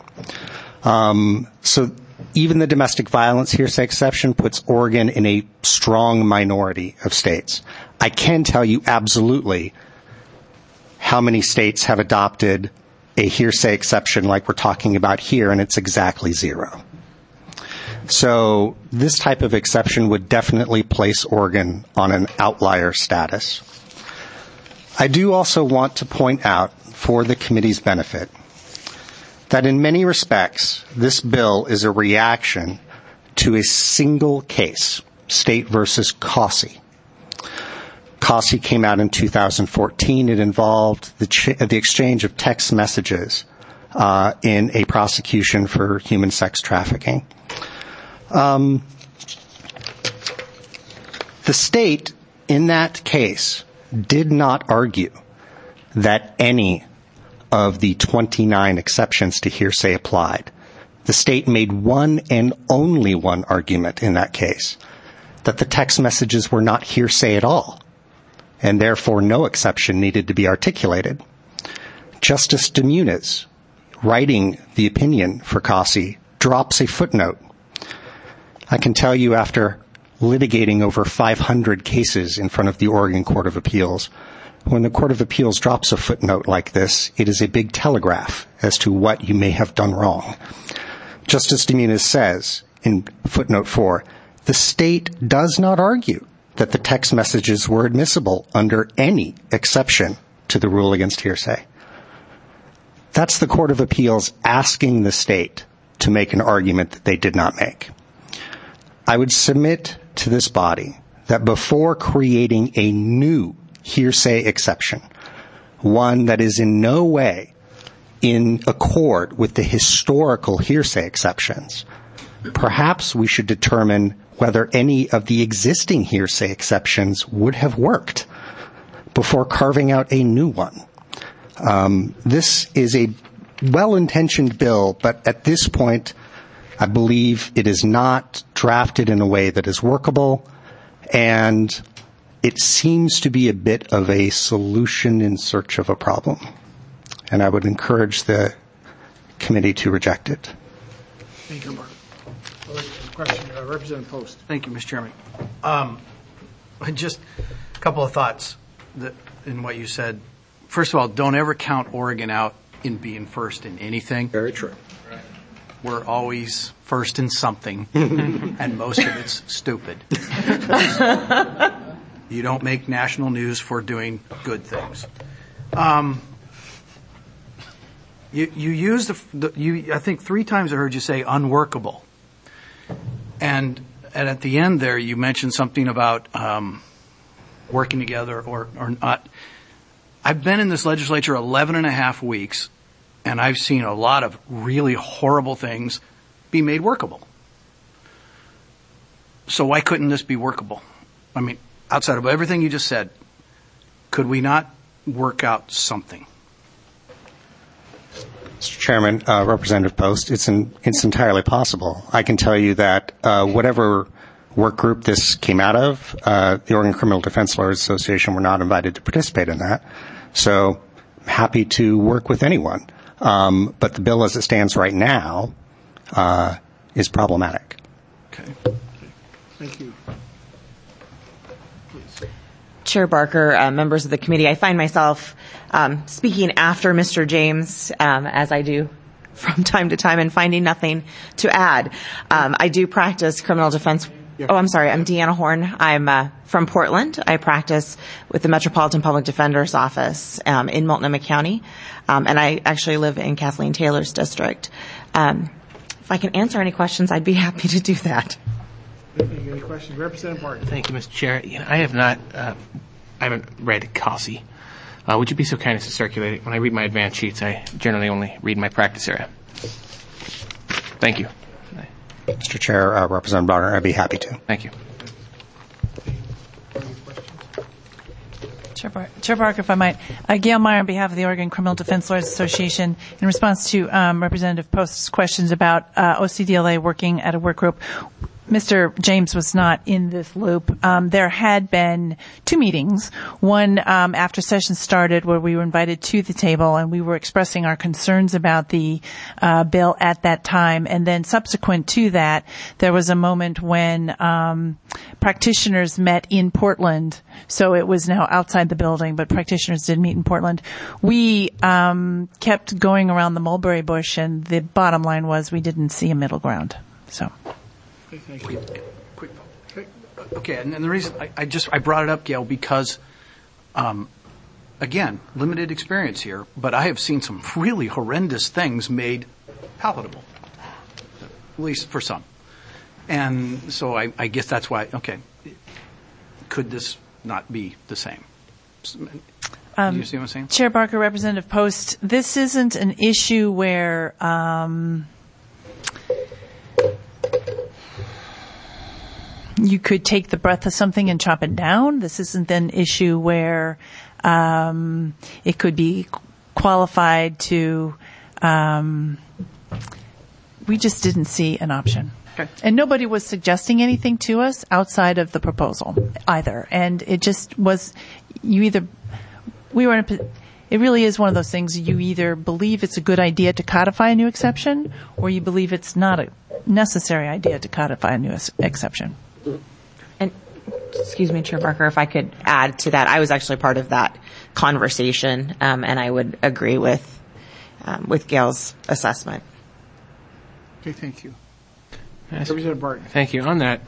So even the domestic violence hearsay exception puts Oregon in a strong minority of states. I can tell you absolutely how many states have adopted a hearsay exception like we're talking about here, and it's exactly 0. So this type of exception would definitely place Oregon on an outlier status. I do also want to point out, for the committee's benefit, that in many respects, this bill is a reaction to a single case, State versus Causey. Causey came out in 2014. It involved the exchange of text messages in a prosecution for human sex trafficking. The state, in that case, did not argue that any of the 29 exceptions to hearsay applied. The state made one and only one argument in that case, that the text messages were not hearsay at all, and therefore no exception needed to be articulated. Justice DeMunis, writing the opinion for Causey, drops a footnote. I can tell you, after litigating over 500 cases in front of the Oregon Court of Appeals, when the Court of Appeals drops a footnote like this, it is a big telegraph as to what you may have done wrong. Justice DeMunis says in footnote 4, the state does not argue that the text messages were admissible under any exception to the rule against hearsay. That's the Court of Appeals asking the state to make an argument that they did not make. I would submit to this body that before creating a new hearsay exception, one that is in no way in accord with the historical hearsay exceptions, perhaps we should determine whether any of the existing hearsay exceptions would have worked before carving out a new one. This is a well-intentioned bill, but at this point, I believe it is not drafted in a way that is workable, and it seems to be a bit of a solution in search of a problem. And I would encourage the committee to reject it. Thank you, Mark. Question, Representative Post. Thank you, Mr. Chairman. Just a couple of thoughts in what you said. First of all, don't ever count Oregon out in being first in anything. Very true. We're always first in something, and most of it's stupid. You don't make national news for doing good things. You use I think 3 times I heard you say unworkable. And at the end there, you mentioned something about working together or not. I've been in this legislature 11 and a half weeks, and I've seen a lot of really horrible things be made workable. So why couldn't this be workable? I mean, outside of everything you just said, could we not work out something? Mr. Chairman, Representative Post, it's entirely possible. I can tell you that whatever work group this came out of, the Oregon Criminal Defense Lawyers Association were not invited to participate in that. So I'm happy to work with anyone. But the bill as it stands right now is problematic. Okay. Thank you. Chair Barker, members of the committee, I find myself speaking after Mr. James, as I do from time to time, and finding nothing to add. I do practice criminal defense. Oh, I'm sorry. I'm Deanna Horn. I'm from Portland. I practice with the Metropolitan Public Defender's Office in Multnomah County, and I actually live in Kathleen Taylor's district. If I can answer any questions, I'd be happy to do that. Any questions? Representative Martin. Thank you, Mr. Chair. I haven't read Causey. Would you be so kind as to circulate it? When I read my advance sheets, I generally only read my practice area. Thank you. Mr. Chair, Representative Barner, I'd be happy to. Thank you. Chair Barker, if I might. Gail Meyer on behalf of the Oregon Criminal Defense Lawyers Association. In response to Representative Post's questions about OCDLA working at a work group, Mr. James was not in this loop. There had been 2 meetings, one after session started where we were invited to the table and we were expressing our concerns about the bill at that time. And then subsequent to that, there was a moment when practitioners met in Portland. So it was now outside the building, but practitioners did meet in Portland. We kept going around the mulberry bush, and the bottom line was we didn't see a middle ground. So. Thank you. Quick. Okay, and the reason I brought it up, Gail, because, again, limited experience here, but I have seen some really horrendous things made palatable, at least for some. And so I guess that's why, okay, could this not be the same? Do you see what I'm saying? Chair Barker, Representative Post, this isn't an issue where you could take the breadth of something and chop it down. This isn't an issue where it could be qualified to. We just didn't see an option. Okay. And nobody was suggesting anything to us outside of the proposal either. And it just was, it really is one of those things, you either believe it's a good idea to codify a new exception, or you believe it's not a necessary idea to codify a new exception. And excuse me, Chair Barker, if I could add to that, I was actually part of that conversation, and I would agree with Gail's assessment. Okay, thank you. Representative Barton. Thank you. On that,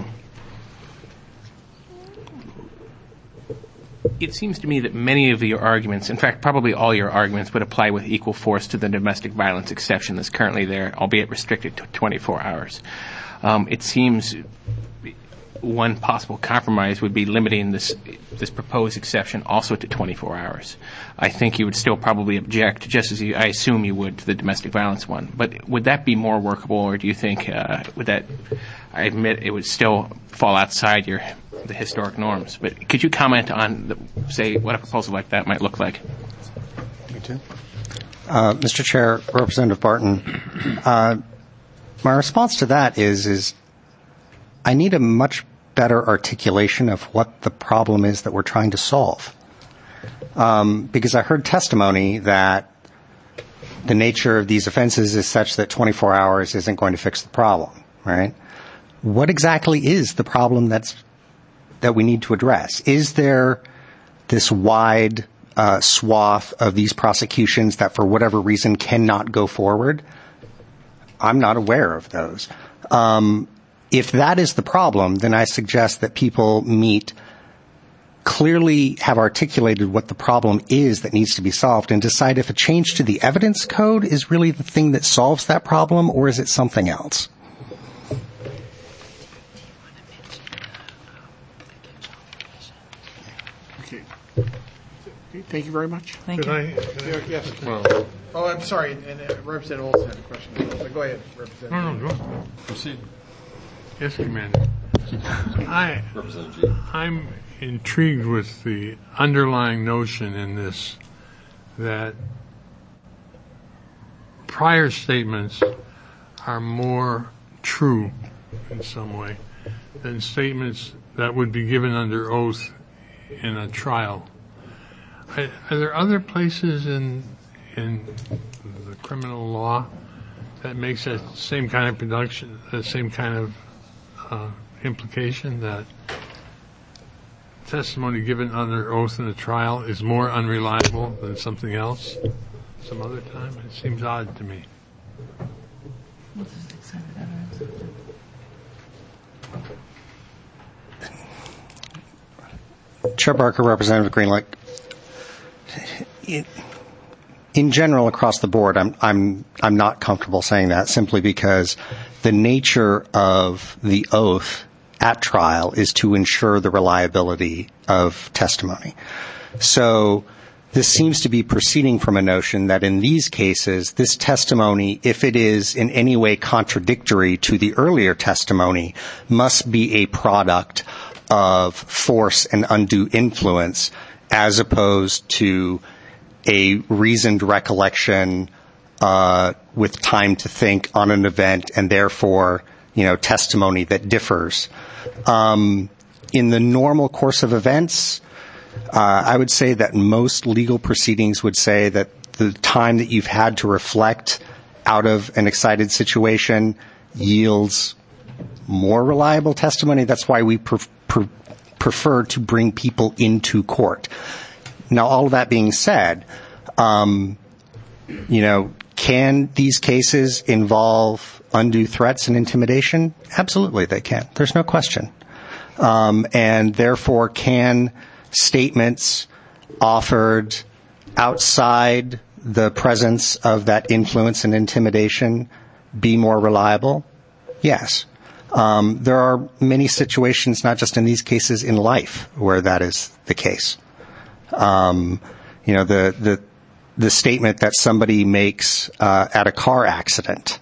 it seems to me that many of your arguments, in fact, probably all your arguments, would apply with equal force to the domestic violence exception that's currently there, albeit restricted to 24 hours. It seems one possible compromise would be limiting this proposed exception also to 24 hours. I think you would still probably object, just as I assume you would, to the domestic violence one. But would that be more workable, or do you think would that? I admit it would still fall outside the historic norms. But could you comment on, say, what a proposal like that might look like? Me too. Mr. Chair, Representative Barton, my response to that is I need a much better articulation of what the problem is that we're trying to solve. Because I heard testimony that the nature of these offenses is such that 24 hours isn't going to fix the problem, right? What exactly is the problem that we need to address? Is there this wide swath of these prosecutions that for whatever reason cannot go forward? I'm not aware of those. If that is the problem, then I suggest that people clearly have articulated what the problem is that needs to be solved and decide if a change to the evidence code is really the thing that solves that problem, or is it something else? Okay. Thank you very much. Thank you. Yes. Well, I'm sorry. And Representative Olson had a question. Go ahead, Representative. No, go ahead. Proceed. Yes, Commander. I'm intrigued with the underlying notion in this that prior statements are more true in some way than statements that would be given under oath in a trial. Are there other places in the criminal law that makes that same kind of production, that same kind of implication that testimony given under oath in a trial is more unreliable than something else some other time? It seems odd to me. Chair Barker, Representative Greenlight. In general, across the board, I'm not comfortable saying that simply because the nature of the oath at trial is to ensure the reliability of testimony. So this seems to be proceeding from a notion that in these cases, this testimony, if it is in any way contradictory to the earlier testimony, must be a product of force and undue influence as opposed to a reasoned recollection with time to think on an event, and therefore, testimony that differs. In the normal course of events, I would say that most legal proceedings would say that the time that you've had to reflect out of an excited situation yields more reliable testimony. That's why we prefer to bring people into court. Now, all of that being said, can these cases involve undue threats and intimidation? Absolutely they can. There's no question. And therefore, can statements offered outside the presence of that influence and intimidation be more reliable? Yes. There are many situations, not just in these cases, in life where that is the case. The statement that somebody makes at a car accident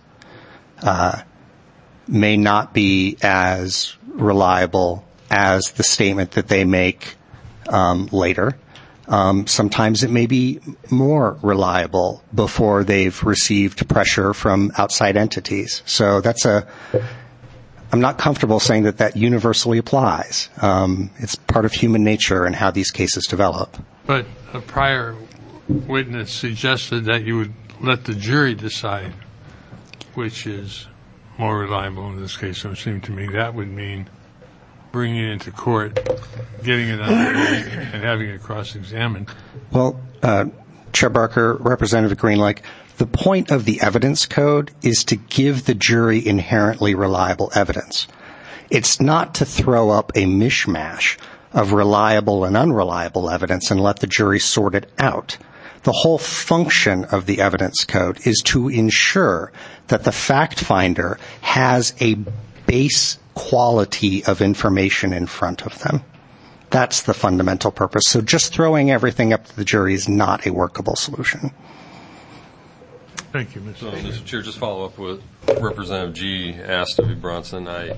may not be as reliable as the statement that they make later. Sometimes it may be more reliable before they've received pressure from outside entities. So I'm not comfortable saying that universally applies. It's part of human nature and how these cases develop. But a prior witness suggested that you would let the jury decide which is more reliable in this case. So it seemed to me that would mean bringing it into court, getting it on the record, and having it cross-examined. Well, Chair Barker, Representative Greenlake, the point of the evidence code is to give the jury inherently reliable evidence. It's not to throw up a mishmash of reliable and unreliable evidence and let the jury sort it out. The whole function of the evidence code is to ensure that the fact finder has a base quality of information in front of them. That's the fundamental purpose. So just throwing everything up to the jury is not a workable solution. Thank you, Mr. Chair. Mr. Chair, just follow up with Representative G. asked of you, Bronson. As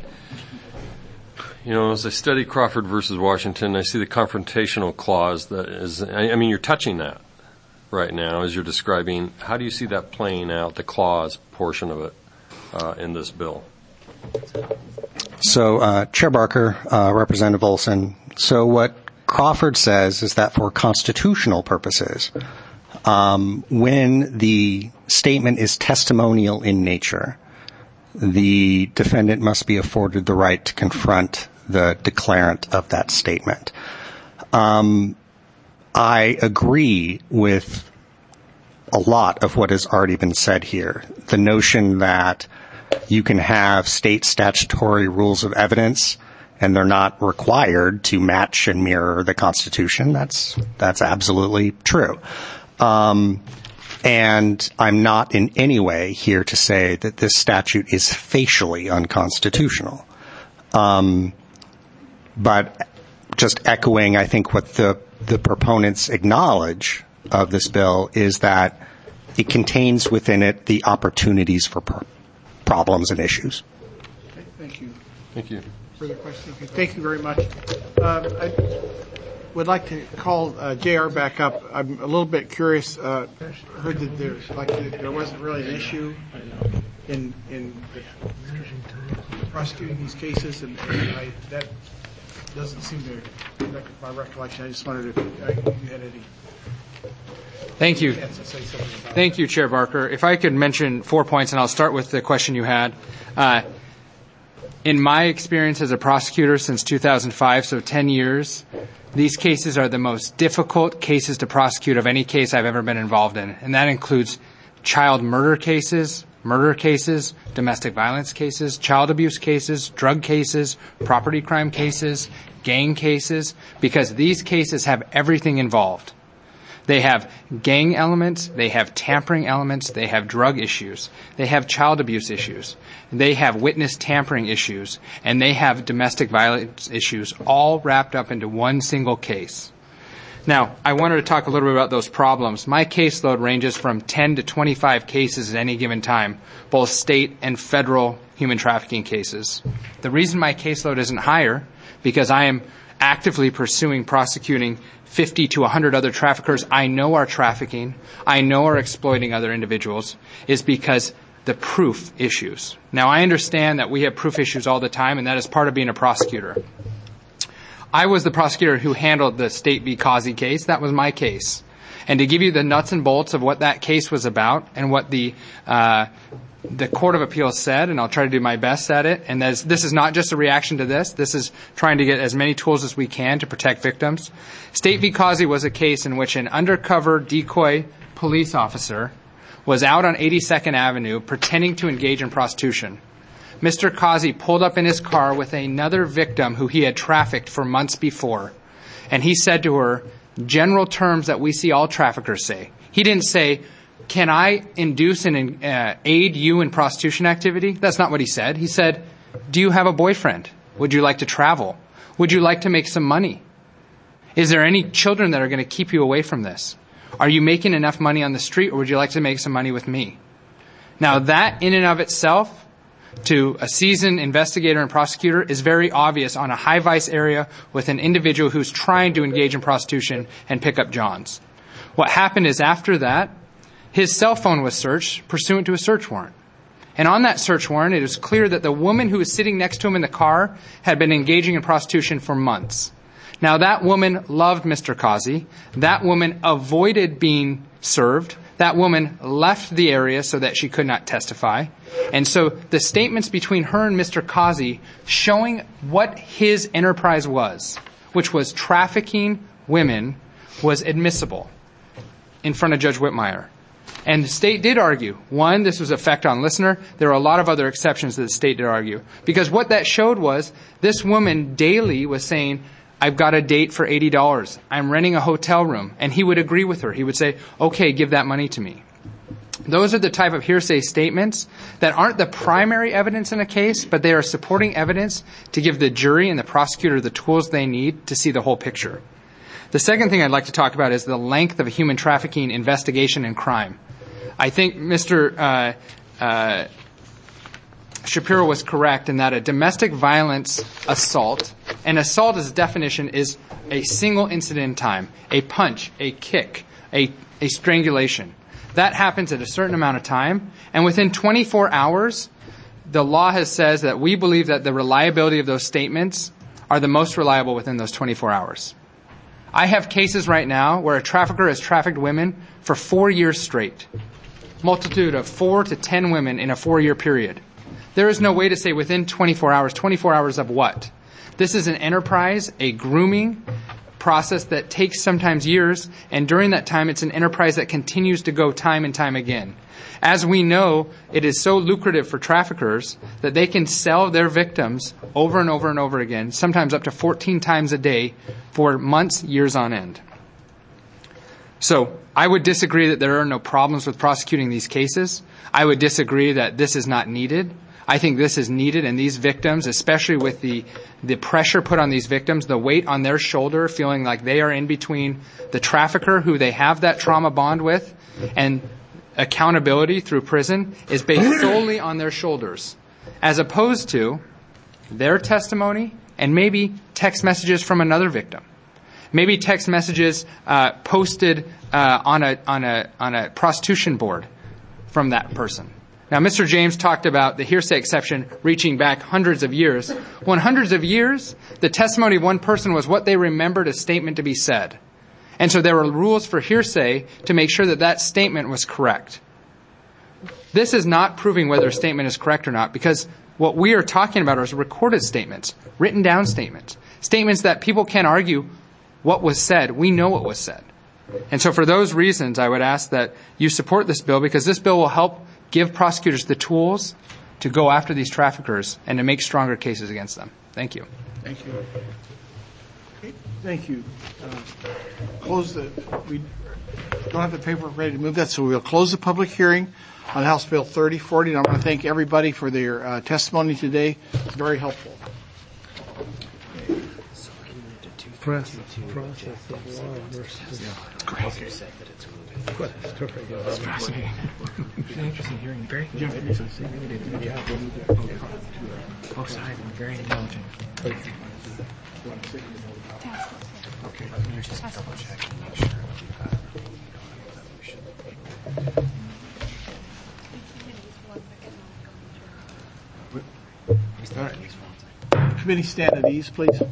I study Crawford versus Washington, I see the confrontational clause that is, you're touching that right now as you're describing. How do you see that playing out, the clause portion of it, in this bill? So, Chair Barker, Representative Olson, so what Crawford says is that for constitutional purposes, when the statement is testimonial in nature, the defendant must be afforded the right to confront the declarant of that statement. I agree with a lot of what has already been said here. The notion that you can have state statutory rules of evidence and they're not required to match and mirror the Constitution, that's absolutely true. And I'm not in any way here to say that this statute is facially unconstitutional. But just echoing, I think, what the proponents acknowledge of this bill is that it contains within it the opportunities for problems and issues. Okay, thank you. Thank you. Further questions? Thank you very much. I would like to call JR back up. I'm a little bit curious. Heard that there wasn't really an issue in prosecuting these cases, and that doesn't seem to be my recollection. I just wondered if you had any. Thank you. Thank you, Chair Barker. If I could mention 4 points, and I'll start with the question you had. In my experience as a prosecutor since 2005, so 10 years, these cases are the most difficult cases to prosecute of any case I've ever been involved in. And that includes child murder cases, domestic violence cases, child abuse cases, drug cases, property crime cases, gang cases, because these cases have everything involved. They have gang elements, they have tampering elements, they have drug issues, they have child abuse issues, they have witness tampering issues, and they have domestic violence issues all wrapped up into one single case. Now, I wanted to talk a little bit about those problems. My caseload ranges from 10 to 25 cases at any given time, both state and federal human trafficking cases. The reason my caseload isn't higher, because I am actively prosecuting 50 to 100 other traffickers I know are trafficking, I know are exploiting other individuals, is because the proof issues. Now, I understand that we have proof issues all the time, and that is part of being a prosecutor. I was the prosecutor who handled the State v. Causey case. That was my case. And to give you the nuts and bolts of what that case was about and what the Court of Appeals said, and I'll try to do my best at it, and this is not just a reaction to this. This is trying to get as many tools as we can to protect victims. State v. Causey was a case in which an undercover decoy police officer was out on 82nd Avenue pretending to engage in prostitution. Mr. Causey pulled up in his car with another victim who he had trafficked for months before. And he said to her, general terms that we see all traffickers say. He didn't say, can I induce and aid you in prostitution activity? That's not what he said. He said, do you have a boyfriend? Would you like to travel? Would you like to make some money? Is there any children that are going to keep you away from this? Are you making enough money on the street, or would you like to make some money with me? Now, that in and of itself, to a seasoned investigator and prosecutor, is very obvious on a high vice area with an individual who's trying to engage in prostitution and pick up Johns. What happened is after that, his cell phone was searched pursuant to a search warrant. And on that search warrant, it was clear that the woman who was sitting next to him in the car had been engaging in prostitution for months. Now, that woman loved Mr. Causey. That woman avoided being served. That woman left the area so that she could not testify. And so the statements between her and Mr. Causey showing what his enterprise was, which was trafficking women, was admissible in front of Judge Whitmire. And the state did argue. One, this was effect on listener. There are a lot of other exceptions that the state did argue. Because what that showed was this woman daily was saying, I've got a date for $80. I'm renting a hotel room. And he would agree with her. He would say, okay, give that money to me. Those are the type of hearsay statements that aren't the primary evidence in a case, but they are supporting evidence to give the jury and the prosecutor the tools they need to see the whole picture. The second thing I'd like to talk about is the length of a human trafficking investigation and crime. I think Mr. Shapiro was correct in that a domestic violence assault, and assault as a definition is a single incident in time, a punch, a kick, a strangulation. That happens at a certain amount of time, and within 24 hours, the law says that we believe that the reliability of those statements are the most reliable within those 24 hours. I have cases right now where a trafficker has trafficked women for 4 years straight. Multitude of 4 to 10 women in a 4-year period. There is no way to say within 24 hours. 24 hours of what? This is an enterprise, a grooming process that takes sometimes years, and during that time it's an enterprise that continues to go time and time again. As we know, it is so lucrative for traffickers that they can sell their victims over and over and over again, sometimes up to 14 times a day for months, years on end. So I would disagree that there are no problems with prosecuting these cases. I would disagree that this is not needed. I think this is needed, and these victims, especially with the pressure put on these victims, the weight on their shoulder, feeling like they are in between the trafficker who they have that trauma bond with, and accountability through prison is based solely on their shoulders, as opposed to their testimony and maybe text messages from another victim. Maybe text messages posted on a prostitution board from that person. Now, Mr. James talked about the hearsay exception reaching back hundreds of years. Well, in hundreds of years, the testimony of one person was what they remembered a statement to be said. And so there were rules for hearsay to make sure that that statement was correct. This is not proving whether a statement is correct or not, because what we are talking about are recorded statements, written down statements, statements that people can't argue what was said. We know what was said. And so for those reasons, I would ask that you support this bill, because this bill will help give prosecutors the tools to go after these traffickers and to make stronger cases against them. Thank you. Thank you. Okay, thank you. We don't have the paperwork ready to move that, so we'll close the public hearing on House Bill 3040. And I want to thank everybody for their testimony today. It's very helpful. process of law versus It's fascinating. It's an interesting hearing. Very interesting. Both sides are very intelligent. Okay, let me just double check and make sure All right. Committee, stand at ease, please.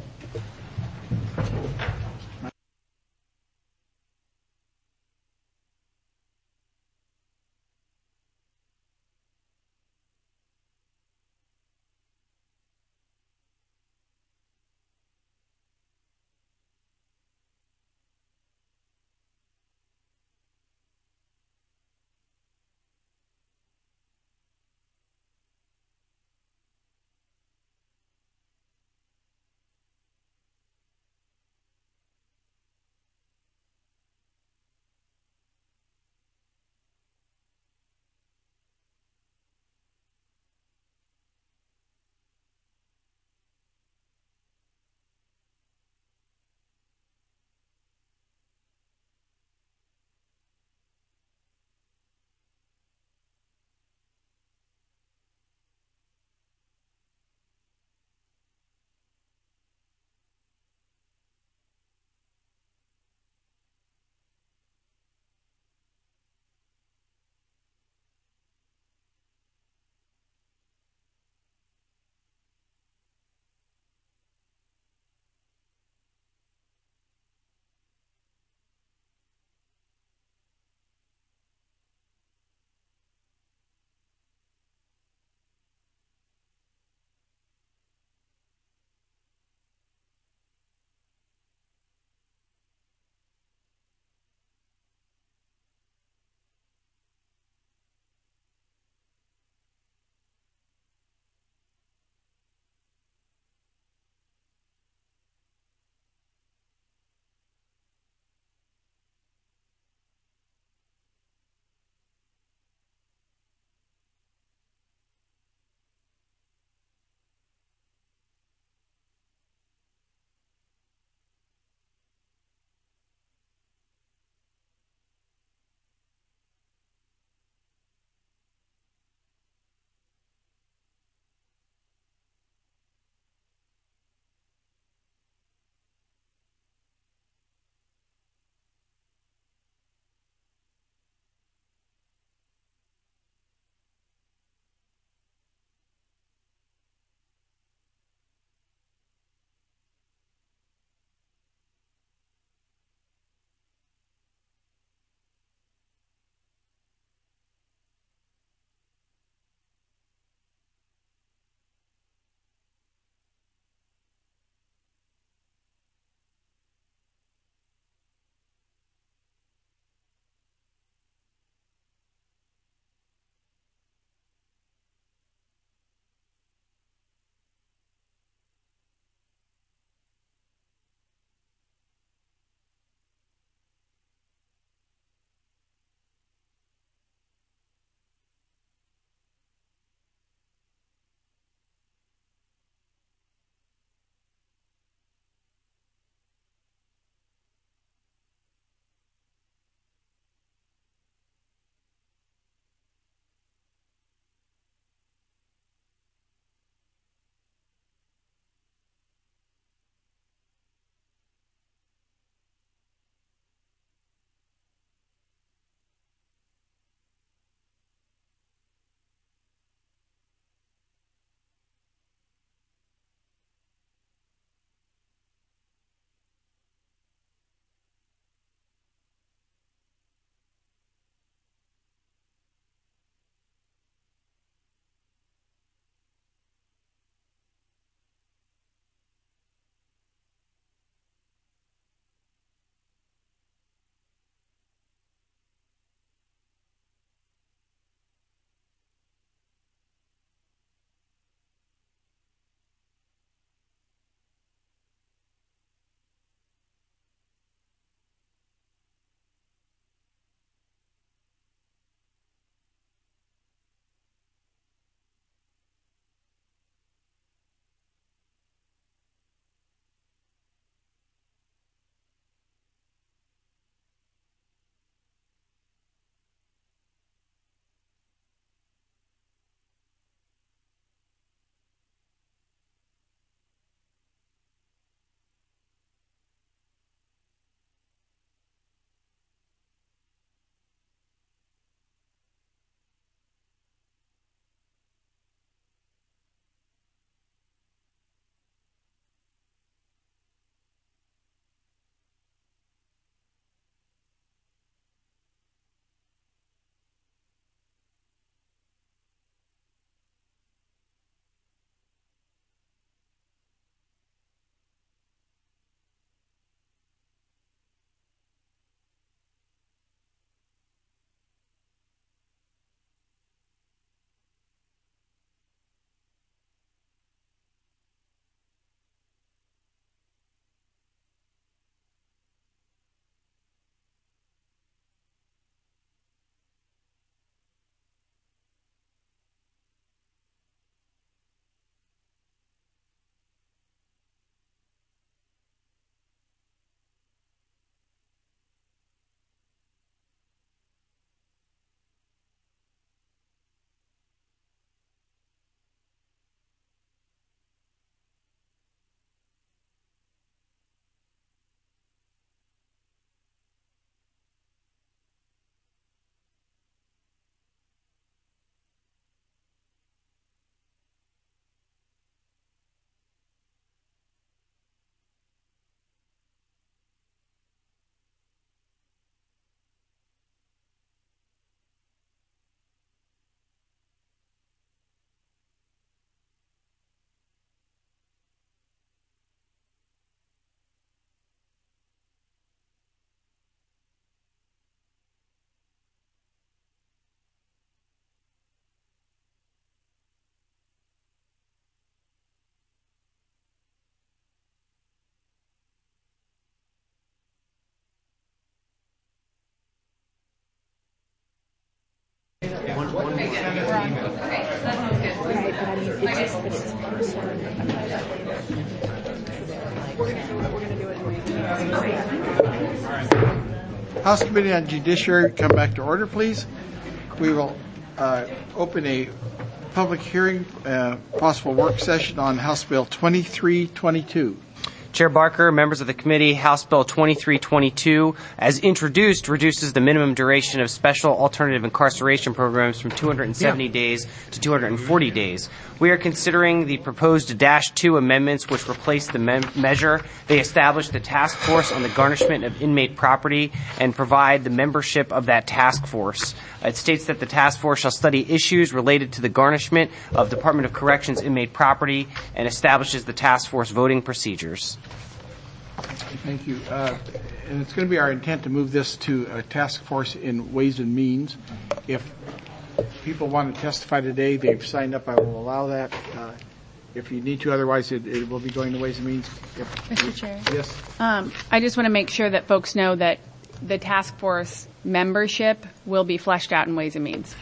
House Committee on Judiciary, come back to order, please. We will open a public hearing, possible work session on House Bill 2322. Chair Barker, members of the committee, House Bill 2322, as introduced, reduces the minimum duration of special alternative incarceration programs from 270 days to 240 days. We are considering the proposed -2 amendments which replace the measure. They establish the task force on the garnishment of inmate property and provide the membership of that task force. It states that the task force shall study issues related to the garnishment of Department of Corrections inmate property and establishes the task force voting procedures. Thank you. And it's going to be our intent to move this to a task force in Ways and Means. If people want to testify today, they've signed up, I will allow that. If you need to, otherwise it will be going to Ways and Means. Mr. Chair? Yes. I just want to make sure that folks know that the task force membership will be fleshed out in Ways and Means.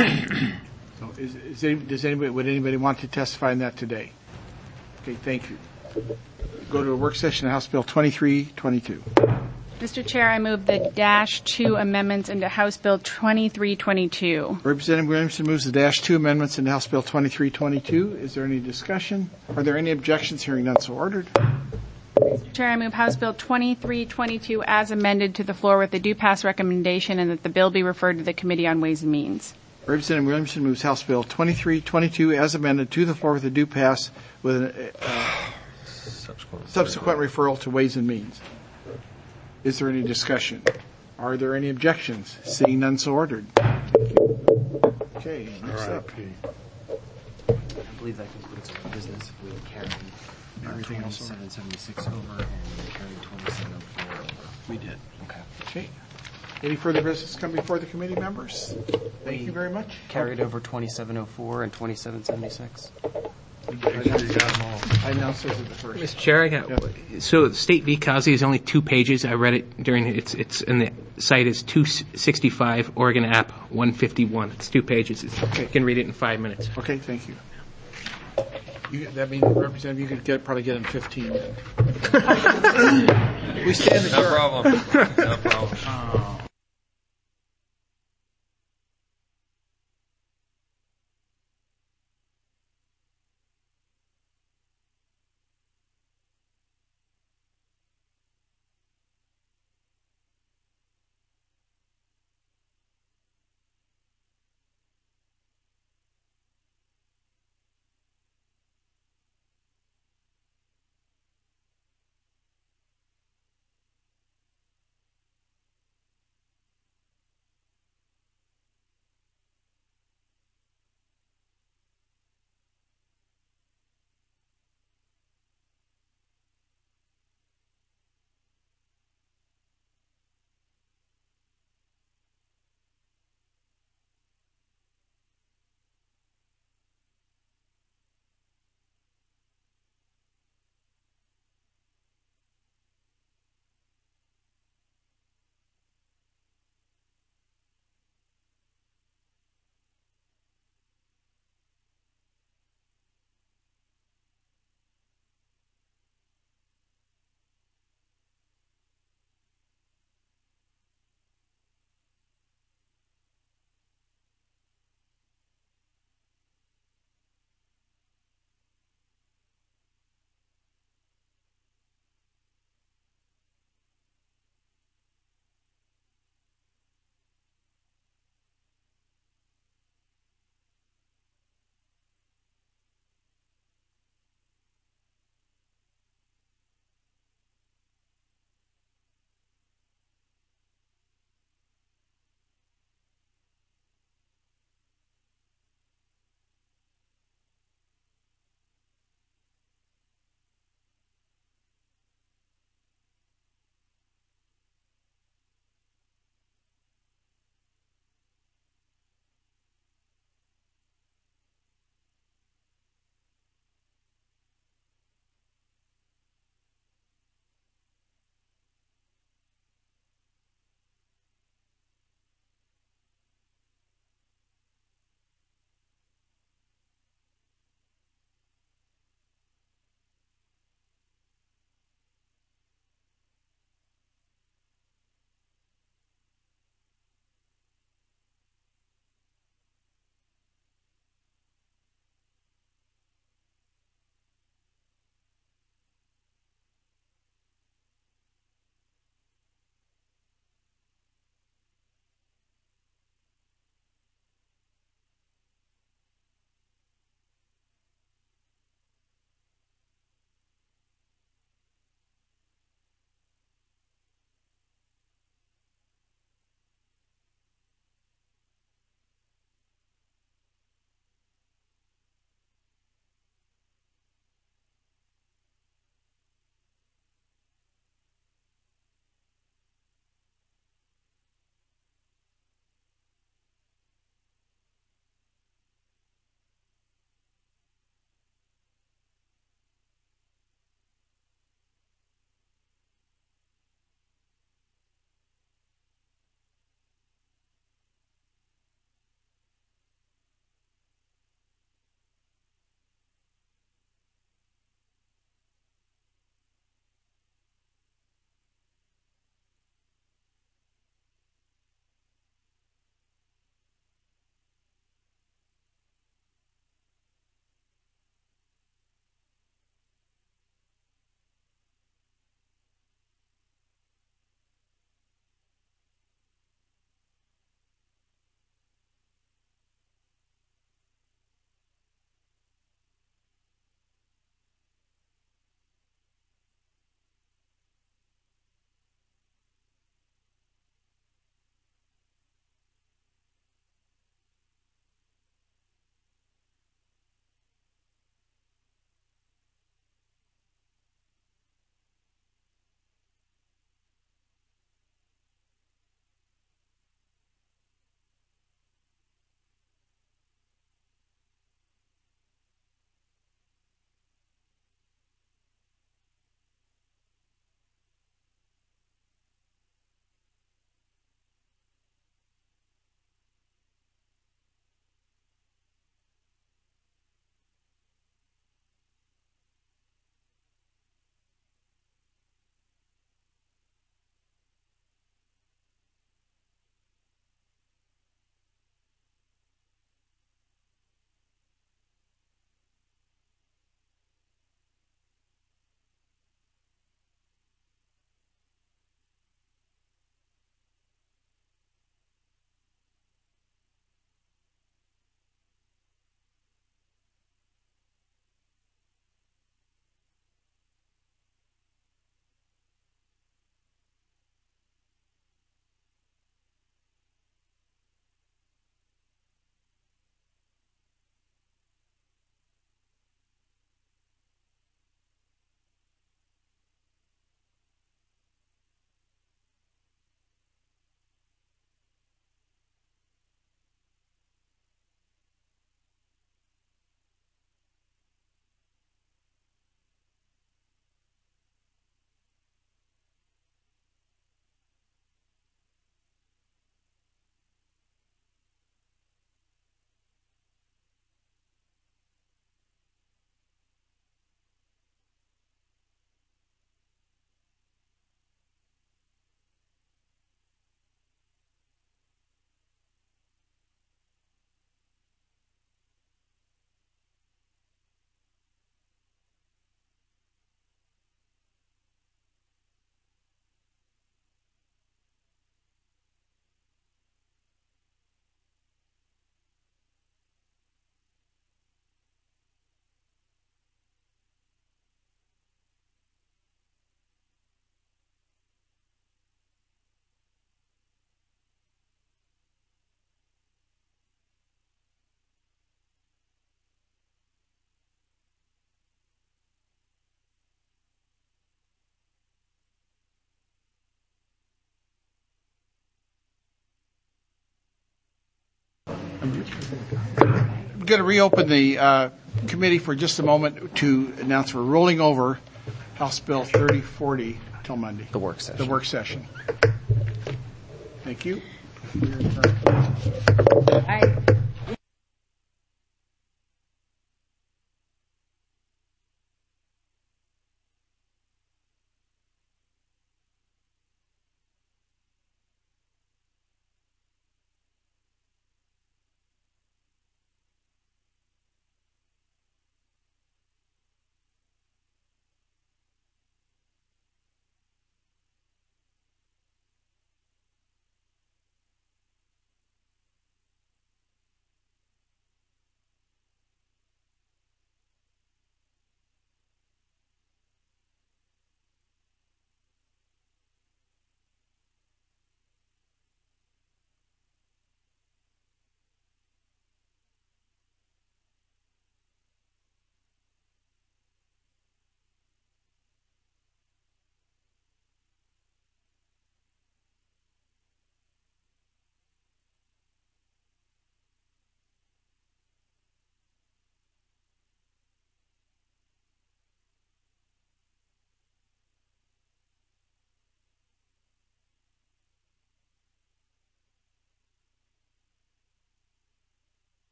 So would anybody want to testify on that today? Okay, thank you. Go to a work session on House Bill 2322. Mr. Chair, I move the -2 amendments into House Bill 2322. Representative Williamson moves the -2 amendments into House Bill 2322. Is there any discussion? Are there any objections? Hearing none, so ordered. Mr. Chair, I move House Bill 2322 as amended to the floor with the due pass recommendation and that the bill be referred to the Committee on Ways and Means. Representative Williamson moves House Bill 2322 as amended to the floor with a due pass with a subsequent referral to Ways and Means. Is there any discussion? Are there any objections? Seeing none, so ordered. Thank you. Okay, next up. I believe that concludes our business. We carried everything else 2776 over and carried 2704 over. We did. Okay. Any further business come before the committee members? Thank you very much. Carried over 2704 and 2776. I announced those at the first. Mr. Chair, I got so State v. Causey is only 2 pages. I read it during it's in the site is 265 Oregon App 151. It's 2 pages. You can read it in 5 minutes. Okay, thank you. That means, Representative, you could probably get in 15 minutes. We stand adjourned. No problem. No problem. I'm going to reopen the committee for just a moment to announce we're rolling over House Bill 3040 till Monday. The work session. Thank you. Aye.